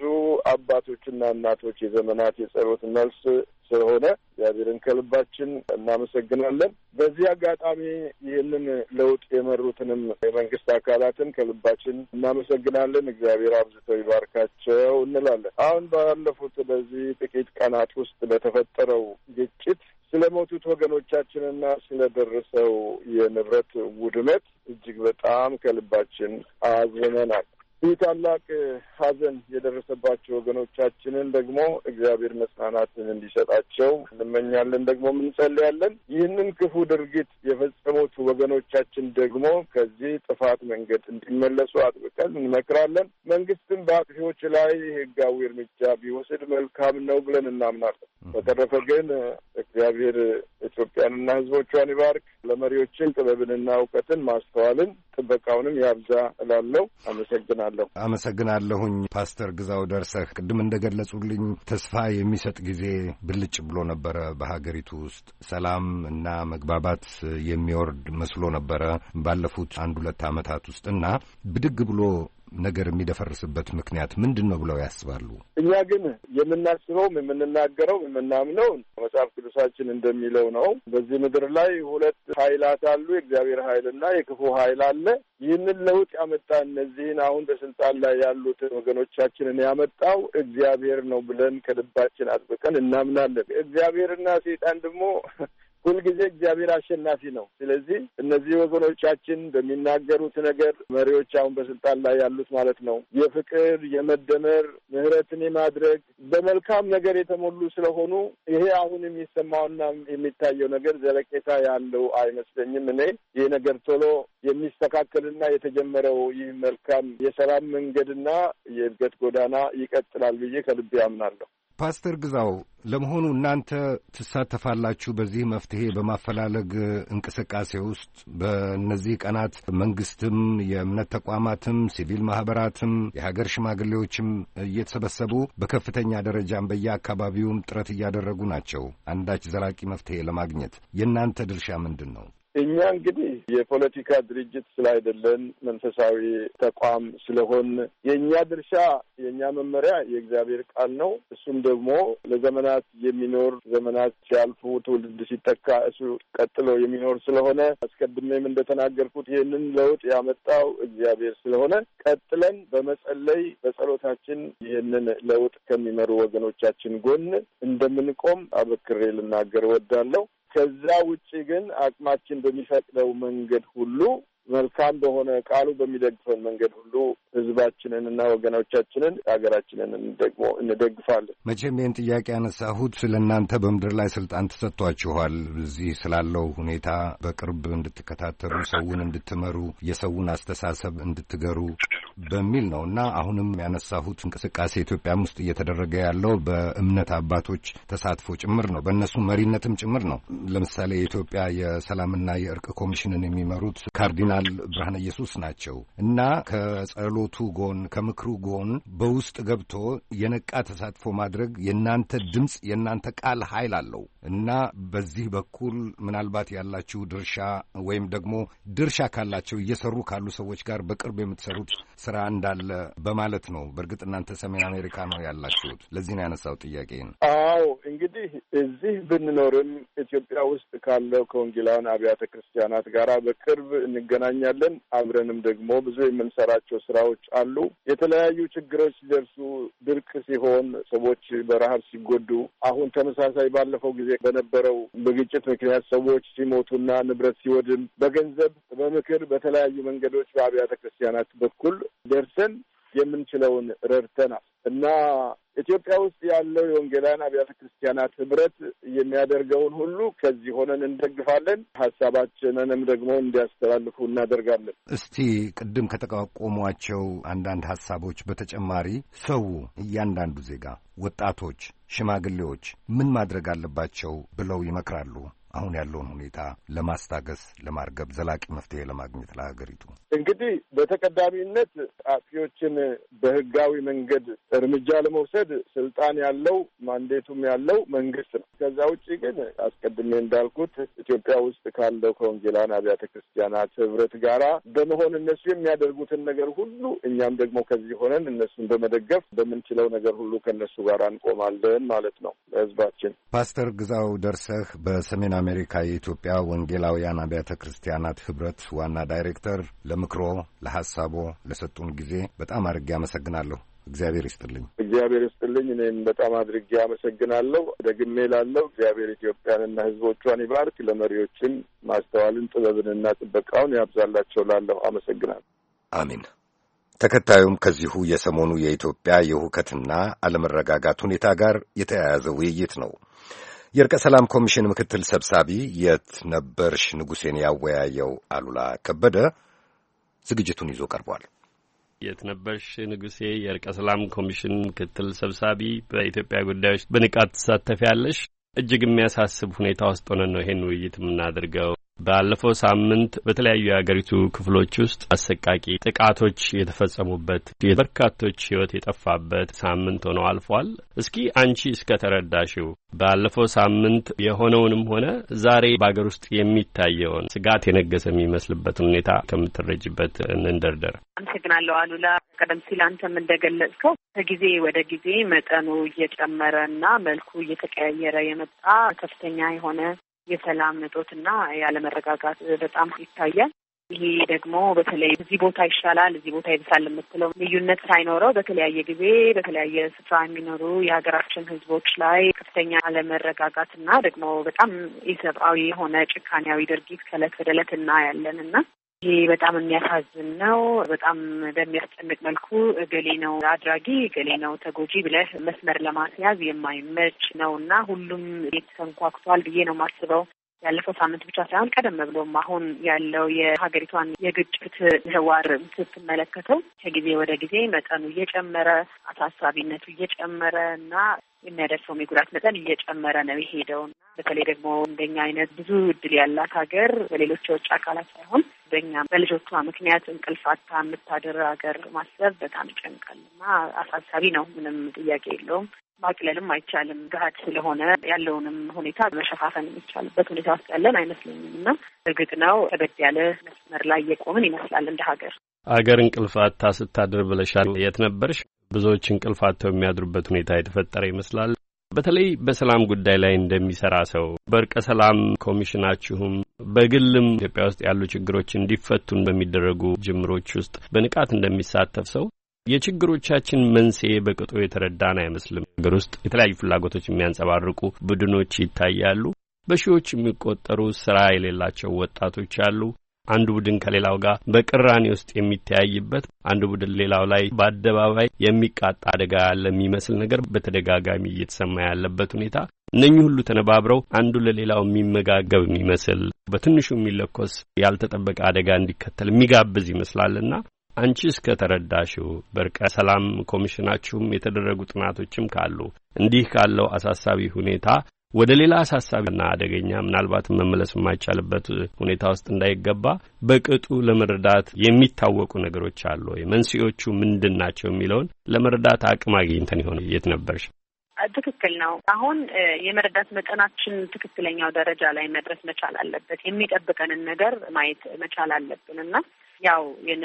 አባቶችና እናቶች የዘመናት የጸሎት መልስ ስለሆነ እግዚአብሔርን ከልባችን እናመሰግናለን። በዚህ አጋጣሚ ይህንን ለውጥ የመሩትንም የመንግስት አካላትን ከልባችን እናመሰግናለን። እግዚአብሔር አብዝተው ይባርካቸው እንላለን። አሁን ባለፉት በዚህ ጥቂት ቀናት ውስጥ በተፈጠረው ግጭት ስለ ሞቱት ወገኖቻችንና ስለ ደረሰው የንብረት ውድመት እጅግ በጣም ከልባችን አዝነናል። ይህ ታላቅ ሐዘን የደረሰባቸው ወገኖቻችንን ደግሞ እግዚአብሔር መጽናናትን እንዲሰጣቸው እንመኛለን፣ ደግሞ እንጸልያለን። ይህንን ክፉ ድርጊት የፈጸሙት ወገኖቻችን ደግሞ ከዚህ ጥፋት መንገድ እንዲመለሱ አጥብቀን እንመክራለን። መንግስትም በአጥፊዎች ላይ ህጋዊ እርምጃ ቢወስድ መልካም ነው ብለን እናምናለን። በተረፈ ግን እግዚአብሔር ኢትዮጵያንና ህዝቦቿን ይባርክ። ለመሪዎችን ጥበብንና እውቀትን ማስተዋልን ጥበቃውንም ያብዛ እላለሁ። አመሰግናለሁ። አመሰግናለሁኝ ፓስተር ግዛው ደርሰህ። ቅድም እንደገለጹልኝ ተስፋ የሚሰጥ ጊዜ ብልጭ ብሎ ነበረ በሀገሪቱ ውስጥ ሰላም እና መግባባት የሚወርድ መስሎ ነበረ ባለፉት አንድ ሁለት ዓመታት ውስጥ እና ብድግ ብሎ ነገር የሚደፈርስበት ምክንያት ምንድን ነው ብለው ያስባሉ? እኛ ግን የምናስበውም የምንናገረው የምናምነው መጽሐፍ ቅዱሳችን እንደሚለው ነው። በዚህ ምድር ላይ ሁለት ኃይላት አሉ፣ የእግዚአብሔር ኃይልና የክፉ ኃይል አለ። ይህንን ለውጥ ያመጣ እነዚህን አሁን በስልጣን ላይ ያሉትን ወገኖቻችንን ያመጣው እግዚአብሔር ነው ብለን ከልባችን አጥብቀን እናምናለን። እግዚአብሔርና ሰይጣን ደግሞ ሁልጊዜ እግዚአብሔር አሸናፊ ነው። ስለዚህ እነዚህ ወገኖቻችን በሚናገሩት ነገር መሪዎች አሁን በስልጣን ላይ ያሉት ማለት ነው የፍቅር፣ የመደመር፣ ምህረትን የማድረግ በመልካም ነገር የተሞሉ ስለሆኑ ይሄ አሁን የሚሰማውና የሚታየው ነገር ዘለቄታ ያለው አይመስለኝም። እኔ ይህ ነገር ቶሎ የሚስተካከልና የተጀመረው ይህ መልካም የሰላም መንገድና የእድገት ጎዳና ይቀጥላል ብዬ ከልቤ አምናለሁ። ፓስተር ግዛው ለመሆኑ እናንተ ትሳተፋላችሁ በዚህ መፍትሄ በማፈላለግ እንቅስቃሴ ውስጥ? በእነዚህ ቀናት መንግስትም፣ የእምነት ተቋማትም፣ ሲቪል ማህበራትም፣ የሀገር ሽማግሌዎችም እየተሰበሰቡ በከፍተኛ ደረጃም በየአካባቢውም ጥረት እያደረጉ ናቸው አንዳች ዘላቂ መፍትሄ ለማግኘት። የእናንተ ድርሻ ምንድን ነው? እኛ እንግዲህ የፖለቲካ ድርጅት ስላይደለን መንፈሳዊ ተቋም ስለሆን የእኛ ድርሻ የእኛ መመሪያ የእግዚአብሔር ቃል ነው። እሱም ደግሞ ለዘመናት የሚኖር ዘመናት ሲያልፉ ትውልድ ሲተካ እሱ ቀጥሎ የሚኖር ስለሆነ አስቀድሜም እንደተናገርኩት ይህንን ለውጥ ያመጣው እግዚአብሔር ስለሆነ ቀጥለን በመጸለይ በጸሎታችን ይህንን ለውጥ ከሚመሩ ወገኖቻችን ጎን እንደምንቆም አበክሬ ልናገር እወዳለሁ። ከዛ ውጪ ግን አቅማችን በሚፈቅደው መንገድ ሁሉ መልካም በሆነ ቃሉ በሚደግፈን መንገድ ሁሉ ህዝባችንን እና ወገኖቻችንን ሀገራችንን ደግሞ እንደግፋለን። መቼም ይህን ጥያቄ ያነሳሁት ስለ እናንተ በምድር ላይ ስልጣን ተሰጥቷችኋል። እዚህ ስላለው ሁኔታ በቅርብ እንድትከታተሉ፣ ሰውን እንድትመሩ፣ የሰውን አስተሳሰብ እንድትገሩ በሚል ነው እና አሁንም ያነሳሁት እንቅስቃሴ ኢትዮጵያም ውስጥ እየተደረገ ያለው በእምነት አባቶች ተሳትፎ ጭምር ነው፣ በእነሱ መሪነትም ጭምር ነው። ለምሳሌ የኢትዮጵያ የሰላምና የእርቅ ኮሚሽንን የሚመሩት ካርዲናል ብርሃነ ኢየሱስ ናቸው እና ከጸሎቱ ጎን ከምክሩ ጎን በውስጥ ገብቶ የነቃ ተሳትፎ ማድረግ የእናንተ ድምፅ የእናንተ ቃል ኃይል አለው እና በዚህ በኩል ምናልባት ያላችሁ ድርሻ ወይም ደግሞ ድርሻ ካላቸው እየሰሩ ካሉ ሰዎች ጋር በቅርብ የምትሰሩት ስራ እንዳለ በማለት ነው። በእርግጥ እናንተ ሰሜን አሜሪካ ነው ያላችሁት። ለዚህ ነው ያነሳው ጥያቄን። አዎ እንግዲህ እዚህ ብንኖርም ኢትዮጵያ ውስጥ ካለው ከወንጌላውያን አብያተ ክርስቲያናት ጋር በቅርብ እንገናኛለን። አብረንም ደግሞ ብዙ የምንሰራቸው ስራዎች አሉ። የተለያዩ ችግሮች ሲደርሱ፣ ድርቅ ሲሆን፣ ሰዎች በረሀብ ሲጎዱ፣ አሁን ተመሳሳይ ባለፈው ጊዜ በነበረው በግጭት ምክንያት ሰዎች ሲሞቱና ንብረት ሲወድም በገንዘብ በምክር በተለያዩ መንገዶች በአብያተ ክርስቲያናት በኩል ደርሰን የምንችለውን ረድተናል እና ኢትዮጵያ ውስጥ ያለው የወንጌላውያን አብያተ ክርስቲያናት ህብረት የሚያደርገውን ሁሉ ከዚህ ሆነን እንደግፋለን። ሀሳባችንንም ደግሞ እንዲያስተላልፉ እናደርጋለን። እስቲ ቅድም ከተቋቋሟቸው አንዳንድ ሀሳቦች በተጨማሪ ሰው፣ እያንዳንዱ ዜጋ፣ ወጣቶች፣ ሽማግሌዎች ምን ማድረግ አለባቸው ብለው ይመክራሉ? አሁን ያለውን ሁኔታ ለማስታገስ፣ ለማርገብ፣ ዘላቂ መፍትሄ ለማግኘት ለሀገሪቱ እንግዲህ በተቀዳሚነት አጥፊዎችን በህጋዊ መንገድ እርምጃ ለመውሰድ ስልጣን ያለው ማንዴቱም ያለው መንግስት ነው። ከዛ ውጭ ግን አስቀድሜ እንዳልኩት ኢትዮጵያ ውስጥ ካለው ከወንጌላውያን አብያተ ክርስቲያናት ህብረት ጋራ በመሆን እነሱ የሚያደርጉትን ነገር ሁሉ እኛም ደግሞ ከዚህ ሆነን እነሱን በመደገፍ በምንችለው ነገር ሁሉ ከእነሱ ጋር እንቆማለን ማለት ነው ለህዝባችን። ፓስተር ግዛው ደርሰህ በሰሜን አሜሪካ የኢትዮጵያ ወንጌላውያን አብያተ ክርስቲያናት ህብረት ዋና ዳይሬክተር፣ ለምክሮ ለሐሳቦ ለሰጡን ጊዜ በጣም አድርጌ አመሰግናለሁ። እግዚአብሔር ይስጥልኝ። እግዚአብሔር ይስጥልኝ። እኔም በጣም አድርጌ አመሰግናለሁ። ደግሜ ላለው እግዚአብሔር ኢትዮጵያንና ህዝቦቿን ይባርክ፣ ለመሪዎችም ማስተዋልን ጥበብንና ጥበቃውን ያብዛላቸው ላለሁ አመሰግናለሁ። አሜን። ተከታዩም ከዚሁ የሰሞኑ የኢትዮጵያ የሁከትና አለመረጋጋት ሁኔታ ጋር የተያያዘ ውይይት ነው። የእርቀ ሰላም ኮሚሽን ምክትል ሰብሳቢ የት ነበርሽ ንጉሴን ያወያየው አሉላ ከበደ ዝግጅቱን ይዞ ቀርቧል። የት ነበርሽ ንጉሴ የእርቀ ሰላም ኮሚሽን ምክትል ሰብሳቢ፣ በኢትዮጵያ ጉዳዮች በንቃት ትሳተፊያለሽ። እጅግ የሚያሳስብ ሁኔታ ውስጥ ሆነን ነው ይሄን ውይይት የምናደርገው። ባለፈው ሳምንት በተለያዩ የሀገሪቱ ክፍሎች ውስጥ አሰቃቂ ጥቃቶች የተፈጸሙበት የበርካቶች ሕይወት የጠፋበት ሳምንት ሆኖ አልፏል። እስኪ አንቺ እስከ ተረዳሽው ባለፈው ሳምንት የሆነውንም ሆነ ዛሬ በአገር ውስጥ የሚታየውን ስጋት የነገሰ የሚመስልበትን ሁኔታ ከምትረጅበት እንንደርደር። አመሰግናለሁ አሉላ። ቀደም ሲል አንተም እንደገለጽከው ከጊዜ ወደ ጊዜ መጠኑ እየጨመረና መልኩ እየተቀያየረ የመጣ ከፍተኛ የሆነ የሰላም እጦትና ያለመረጋጋት በጣም ይታያል። ይሄ ደግሞ በተለይ እዚህ ቦታ ይሻላል እዚህ ቦታ ይብሳል የምትለው ልዩነት ሳይኖረው በተለያየ ጊዜ በተለያየ ስፍራ የሚኖሩ የሀገራችን ሕዝቦች ላይ ከፍተኛ አለመረጋጋትና ደግሞ በጣም ኢሰብአዊ የሆነ ጭካኔያዊ ድርጊት ከእለት ወደ እለት እናያለን እና ይሄ በጣም የሚያሳዝን ነው። በጣም በሚያስጨንቅ መልኩ እገሌ ነው አድራጊ እገሌ ነው ተጎጂ ብለህ መስመር ለማስያዝ የማይመች ነው እና ሁሉም የተንኳክቷል ብዬ ነው የማስበው። ያለፈው ሳምንት ብቻ ሳይሆን ቀደም ብሎም አሁን ያለው የሀገሪቷን የግጭት ምህዋር ስትመለከተው ከጊዜ ወደ ጊዜ መጠኑ እየጨመረ አሳሳቢነቱ እየጨመረ እና የሚያደርሰው የጉዳት መጠን እየጨመረ ነው የሄደው። በተለይ ደግሞ እንደኛ አይነት ብዙ እድል ያላት ሀገር በሌሎች የውጭ አካላት ሳይሆን በእኛ በልጆቿ ምክንያት እንቅልፍ አጥታ የምታድር ሀገር ማሰብ በጣም ይጨንቃል እና አሳሳቢ ነው። ምንም ጥያቄ የለውም። ማቅለልም አይቻልም። ገሀድ ስለሆነ ያለውንም ሁኔታ መሸፋፈን የሚቻልበት ሁኔታ ውስጥ ያለን አይመስለኝም እና እርግጥ ነው ከበድ ያለ መስመር ላይ የቆምን ይመስላል እንደ ሀገር። ሀገር እንቅልፍ አጥታ ስታድር ብለሻል። የት ነበርሽ? ብዙዎች እንቅልፍ አጥተው የሚያድሩበት ሁኔታ የተፈጠረ ይመስላል። በተለይ በሰላም ጉዳይ ላይ እንደሚሰራ ሰው በእርቀ ሰላም ኮሚሽናችሁም በግልም ኢትዮጵያ ውስጥ ያሉ ችግሮች እንዲፈቱን በሚደረጉ ጅምሮች ውስጥ በንቃት እንደሚሳተፍ ሰው የችግሮቻችን መንስኤ በቅጡ የተረዳን አይመስልም። ሀገር ውስጥ የተለያዩ ፍላጎቶች የሚያንጸባርቁ ቡድኖች ይታያሉ። በሺዎች የሚቆጠሩ ስራ የሌላቸው ወጣቶች አሉ። አንዱ ቡድን ከሌላው ጋር በቅራኔ ውስጥ የሚተያይበት፣ አንዱ ቡድን ሌላው ላይ በአደባባይ የሚቃጣ አደጋ ያለ የሚመስል ነገር በተደጋጋሚ እየተሰማ ያለበት ሁኔታ፣ እነኚህ ሁሉ ተነባብረው አንዱ ለሌላው የሚመጋገብ የሚመስል በትንሹ የሚለኮስ ያልተጠበቀ አደጋ እንዲከተል የሚጋብዝ ይመስላልና አንቺ እስከ ተረዳሽው በእርቀ ሰላም ኮሚሽናችሁም የተደረጉ ጥናቶችም ካሉ እንዲህ ካለው አሳሳቢ ሁኔታ ወደ ሌላ አሳሳቢና አደገኛ ምናልባትም መመለስ የማይቻልበት ሁኔታ ውስጥ እንዳይገባ በቅጡ ለመረዳት የሚታወቁ ነገሮች አሉ ወይ? መንስኤዎቹ ምንድን ናቸው የሚለውን ለመረዳት አቅም አግኝተን ይሆን? የት ነበርሽ? ትክክል ነው። አሁን የመረዳት መጠናችን ትክክለኛው ደረጃ ላይ መድረስ መቻል አለበት። የሚጠብቀንን ነገር ማየት መቻል አለብን እና ያው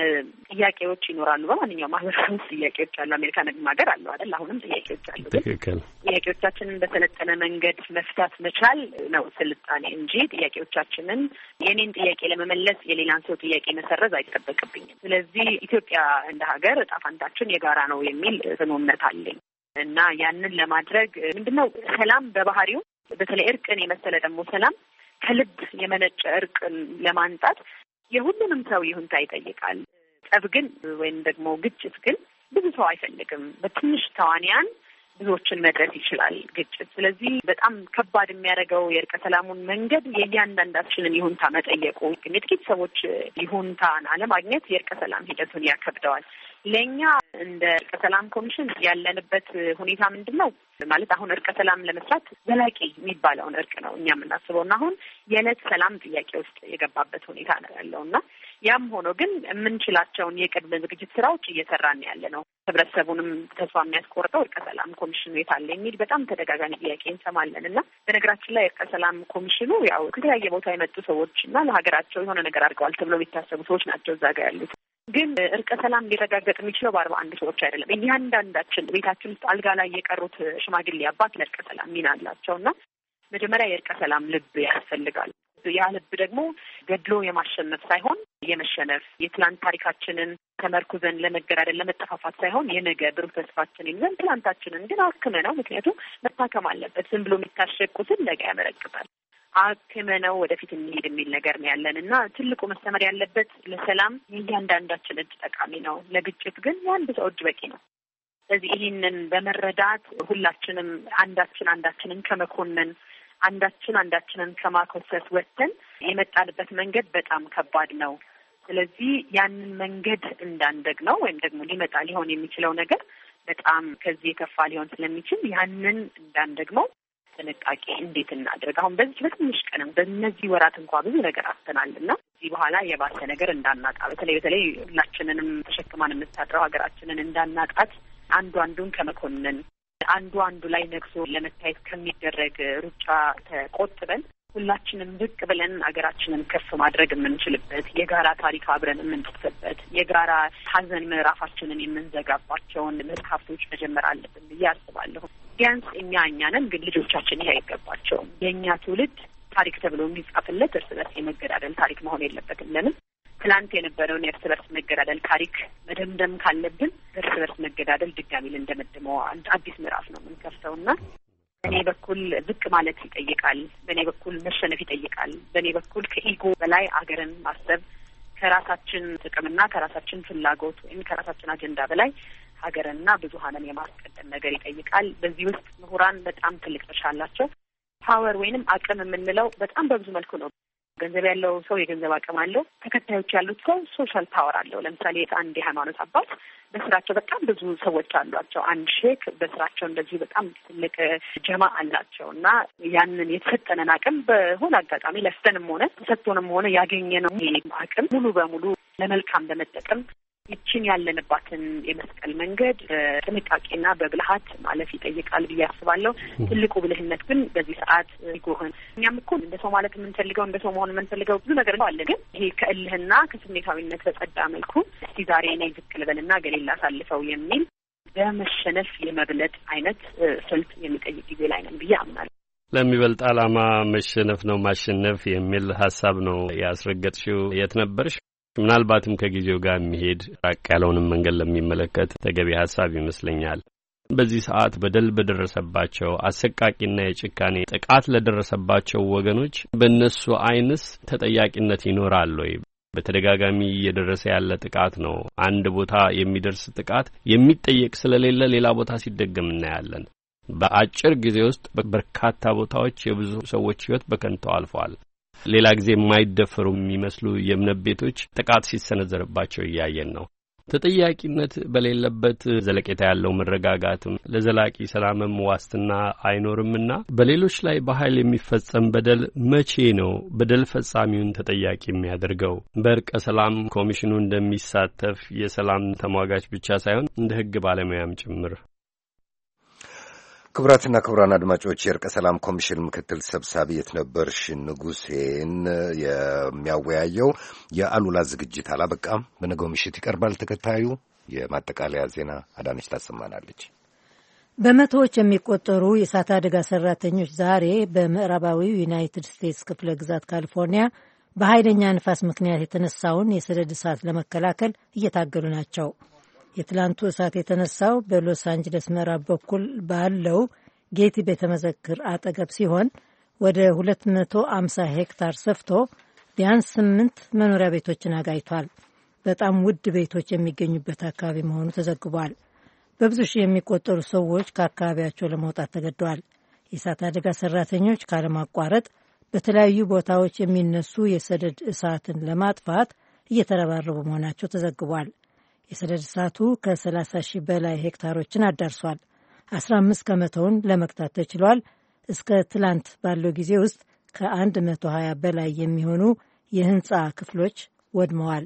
ጥያቄዎች ይኖራሉ። በማንኛውም ማህበረሰብ ውስጥ ጥያቄዎች አሉ። አሜሪካን ሀገር አለው አይደል? አሁንም ጥያቄዎች አሉ። ትክክል። ጥያቄዎቻችንን በሰለጠነ መንገድ መፍታት መቻል ነው ስልጣኔ እንጂ ጥያቄዎቻችንን የኔን ጥያቄ ለመመለስ የሌላን ሰው ጥያቄ መሰረዝ አይጠበቅብኝም። ስለዚህ ኢትዮጵያ እንደ ሀገር ዕጣ ፈንታችን የጋራ ነው የሚል ጽኑ እምነት አለኝ እና ያንን ለማድረግ ምንድነው ሰላም በባህሪው በተለይ እርቅን የመሰለ ደግሞ ሰላም ከልብ የመነጨ እርቅን ለማንጣት የሁሉንም ሰው ይሁንታ ይጠይቃል። ጠብ ግን ወይም ደግሞ ግጭት ግን ብዙ ሰው አይፈልግም። በትንሽ ተዋንያን ብዙዎችን መድረስ ይችላል ግጭት። ስለዚህ በጣም ከባድ የሚያደርገው የእርቀ ሰላሙን መንገድ የእያንዳንዳችንን ይሁንታ መጠየቁ፣ ግን የጥቂት ሰዎች ይሁንታን አለማግኘት የእርቀ ሰላም ሂደቱን ያከብደዋል። ለእኛ እንደ እርቀ ሰላም ኮሚሽን ያለንበት ሁኔታ ምንድን ነው ማለት አሁን እርቀ ሰላም ለመስራት ዘላቂ የሚባለውን እርቅ ነው እኛ የምናስበው እና አሁን የዕለት ሰላም ጥያቄ ውስጥ የገባበት ሁኔታ ነው ያለው እና ያም ሆኖ ግን የምንችላቸውን የቅድመ ዝግጅት ስራዎች እየሰራን ያለ ነው። ህብረተሰቡንም ተስፋ የሚያስቆርጠው እርቀ ሰላም ኮሚሽኑ የታለ የሚል በጣም ተደጋጋሚ ጥያቄ እንሰማለን እና በነገራችን ላይ እርቀ ሰላም ኮሚሽኑ ያው ከተለያየ ቦታ የመጡ ሰዎች እና ለሀገራቸው የሆነ ነገር አድርገዋል ተብለው የሚታሰቡ ሰዎች ናቸው እዛ ጋር ያሉት። ግን እርቀ ሰላም ሊረጋገጥ የሚችለው በአርባ አንድ ሰዎች አይደለም። እያንዳንዳችን ቤታችን ውስጥ አልጋ ላይ የቀሩት ሽማግሌ አባት ለእርቀ ሰላም ሚና አላቸው እና መጀመሪያ የእርቀ ሰላም ልብ ያስፈልጋል። ያ ልብ ደግሞ ገድሎ የማሸነፍ ሳይሆን የመሸነፍ የትላንት ታሪካችንን ተመርኩዘን ለመገዳደል ለመጠፋፋት ሳይሆን የነገ ብሩህ ተስፋችን ይዘን ትላንታችንን ግን አክመ ነው። ምክንያቱም መታከም አለበት። ዝም ብሎ የሚታሸቁትን ነገ ያመረቅታል። አክመነው ወደፊት እንሄድ የሚል ነገር ነው ያለን እና ትልቁ መስተመር ያለበት ለሰላም የእያንዳንዳችን እጅ ጠቃሚ ነው፣ ለግጭት ግን የአንድ ሰው እጅ በቂ ነው። ስለዚህ ይህንን በመረዳት ሁላችንም አንዳችን አንዳችንን ከመኮነን አንዳችን አንዳችንን ከማኮሰስ ወጥተን የመጣንበት መንገድ በጣም ከባድ ነው። ስለዚህ ያንን መንገድ እንዳንደግ ነው ወይም ደግሞ ሊመጣ ሊሆን የሚችለው ነገር በጣም ከዚህ የከፋ ሊሆን ስለሚችል ያንን እንዳንደግመው ጥንቃቄ እንዴት እናድርግ? አሁን በዚህ በትንሽ ቀንም በእነዚህ ወራት እንኳን ብዙ ነገር አስተናልና እዚህ በኋላ የባሰ ነገር እንዳናጣ በተለይ በተለይ ሁላችንንም ተሸክማን የምታድረው ሀገራችንን እንዳናጣት አንዱ አንዱን ከመኮንን አንዱ አንዱ ላይ ነግሶ ለመታየት ከሚደረግ ሩጫ ተቆጥበን ሁላችንም ብቅ ብለን ሀገራችንን ከፍ ማድረግ የምንችልበት የጋራ ታሪክ አብረን የምንጽፍበት የጋራ ሀዘን ምዕራፋችንን የምንዘጋባቸውን መጽሐፍቶች መጀመር አለብን ብዬ አስባለሁ። ቢያንስ እኛ እኛ ነን፣ ግን ልጆቻችን ይሄ አይገባቸውም። የእኛ ትውልድ ታሪክ ተብሎ የሚጻፍለት እርስ በርስ የመገዳደል ታሪክ መሆን የለበትም። ለምን ትላንት የነበረውን የእርስ በርስ መገዳደል ታሪክ መደምደም ካለብን እርስ በርስ መገዳደል ድጋሚ ልንደመድመው አዲስ ምዕራፍ ነው የምንከፍተውና በእኔ በኩል ዝቅ ማለት ይጠይቃል። በእኔ በኩል መሸነፍ ይጠይቃል። በእኔ በኩል ከኢጎ በላይ አገርን ማሰብ ከራሳችን ጥቅምና ከራሳችን ፍላጎት ወይም ከራሳችን አጀንዳ በላይ ሀገርንና ብዙሀንን የማስቀደም ነገር ይጠይቃል። በዚህ ውስጥ ምሁራን በጣም ትልቅ ድርሻ አላቸው። ፓወር ወይንም አቅም የምንለው በጣም በብዙ መልኩ ነው። ገንዘብ ያለው ሰው የገንዘብ አቅም አለው። ተከታዮች ያሉት ሰው ሶሻል ፓወር አለው። ለምሳሌ አንድ የሃይማኖት አባት በስራቸው በጣም ብዙ ሰዎች አሏቸው። አንድ ሼክ በስራቸው እንደዚህ በጣም ትልቅ ጀማ አላቸው እና ያንን የተሰጠንን አቅም በሆነ አጋጣሚ ለስተንም ሆነ ተሰጥቶንም ሆነ ያገኘነው አቅም ሙሉ በሙሉ ለመልካም በመጠቀም ይችን ያለንባትን የመስቀል መንገድ በጥንቃቄና በብልሃት ማለፍ ይጠይቃል ብዬ አስባለሁ። ትልቁ ብልህነት ግን በዚህ ሰዓት ይጎህን እኛም እኮ እንደ ሰው ማለት የምንፈልገው እንደ ሰው መሆን የምንፈልገው ብዙ ነገር ነው አለ። ግን ይሄ ከእልህና ከስሜታዊነት በጸዳ መልኩ እስቲ ዛሬ እኔ ዝቅ ልበልና ገሌላ አሳልፈው የሚል በመሸነፍ የመብለጥ አይነት ስልት የሚጠይቅ ጊዜ ላይ ነን ብዬ አምናለሁ። ለሚበልጥ ዓላማ መሸነፍ ነው ማሸነፍ የሚል ሀሳብ ነው ያስረገጥሽው። የት ነበርሽ? ምናልባትም ከጊዜው ጋር የሚሄድ ራቅ ያለውንም መንገድ ለሚመለከት ተገቢ ሀሳብ ይመስለኛል። በዚህ ሰዓት በደል በደረሰባቸው አሰቃቂና የጭካኔ ጥቃት ለደረሰባቸው ወገኖች በእነሱ ዓይንስ ተጠያቂነት ይኖራል ወይ? በተደጋጋሚ እየደረሰ ያለ ጥቃት ነው። አንድ ቦታ የሚደርስ ጥቃት የሚጠየቅ ስለሌለ ሌላ ቦታ ሲደገም እናያለን። በአጭር ጊዜ ውስጥ በርካታ ቦታዎች የብዙ ሰዎች ሕይወት በከንቱ አልፈዋል። ሌላ ጊዜ የማይደፈሩ የሚመስሉ የእምነት ቤቶች ጥቃት ሲሰነዘርባቸው እያየን ነው። ተጠያቂነት በሌለበት ዘለቄታ ያለው መረጋጋትም ለዘላቂ ሰላምም ዋስትና አይኖርምና በሌሎች ላይ በኃይል የሚፈጸም በደል መቼ ነው በደል ፈጻሚውን ተጠያቂ የሚያደርገው? በእርቀ ሰላም ኮሚሽኑ እንደሚሳተፍ የሰላም ተሟጋች ብቻ ሳይሆን እንደ ሕግ ባለሙያም ጭምር። ክቡራትና ክቡራን አድማጮች የእርቀ ሰላም ኮሚሽን ምክትል ሰብሳቢ የትነበርሽ ንጉሴን የሚያወያየው የአሉላ ዝግጅት አላበቃም። በነገው ምሽት ይቀርባል። ተከታዩ የማጠቃለያ ዜና አዳነች ታሰማናለች። በመቶዎች የሚቆጠሩ የእሳት አደጋ ሰራተኞች ዛሬ በምዕራባዊው ዩናይትድ ስቴትስ ክፍለ ግዛት ካሊፎርኒያ በኃይለኛ ንፋስ ምክንያት የተነሳውን የሰደድ እሳት ለመከላከል እየታገሉ ናቸው። የትላንቱ እሳት የተነሳው በሎስ አንጀለስ ምዕራብ በኩል ባለው ጌቲ ቤተ መዘክር አጠገብ ሲሆን ወደ ሁለት መቶ አምሳ ሄክታር ሰፍቶ ቢያንስ ስምንት መኖሪያ ቤቶችን አጋይቷል። በጣም ውድ ቤቶች የሚገኙበት አካባቢ መሆኑ ተዘግቧል። በብዙ ሺህ የሚቆጠሩ ሰዎች ከአካባቢያቸው ለመውጣት ተገደዋል። የእሳት አደጋ ሰራተኞች ካለማቋረጥ በተለያዩ ቦታዎች የሚነሱ የሰደድ እሳትን ለማጥፋት እየተረባረቡ መሆናቸው ተዘግቧል። የሰደድ እሳቱ ከሰላሳ ሺህ በላይ ሄክታሮችን አዳርሷል። አስራ አምስት ከመቶውን ለመግታት ተችሏል። እስከ ትላንት ባለው ጊዜ ውስጥ ከአንድ መቶ ሀያ በላይ የሚሆኑ የህንፃ ክፍሎች ወድመዋል።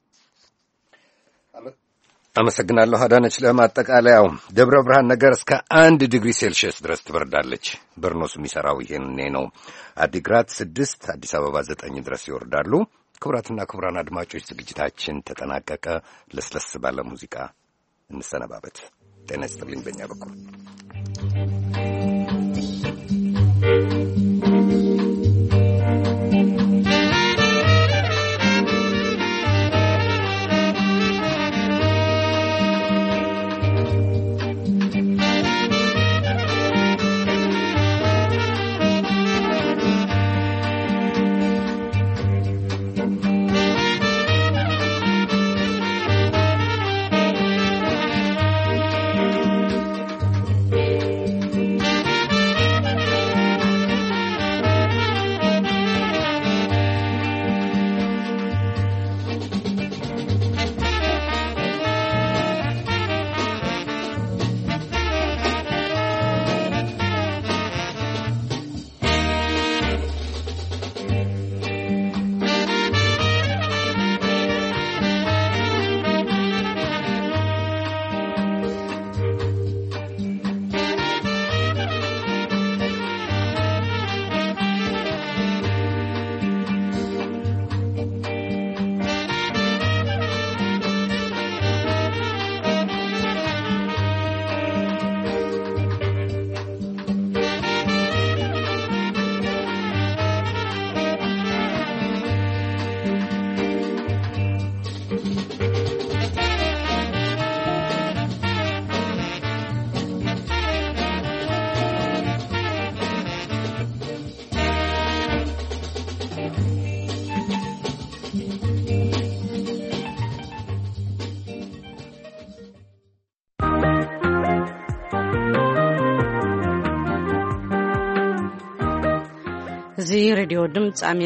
አመሰግናለሁ አዳነች። ለማጠቃለያው ደብረ ብርሃን ነገር እስከ አንድ ዲግሪ ሴልሺየስ ድረስ ትበርዳለች። በርኖሱ የሚሠራው ይሄኔ ነው። አዲግራት ስድስት፣ አዲስ አበባ ዘጠኝ ድረስ ይወርዳሉ። ክቡራትና ክቡራን አድማጮች ዝግጅታችን ተጠናቀቀ። ለስለስ ባለ ሙዚቃ እንሰነባበት። ጤና ይስጥልኝ በእኛ በኩል። ሬዲዮ ድምጽ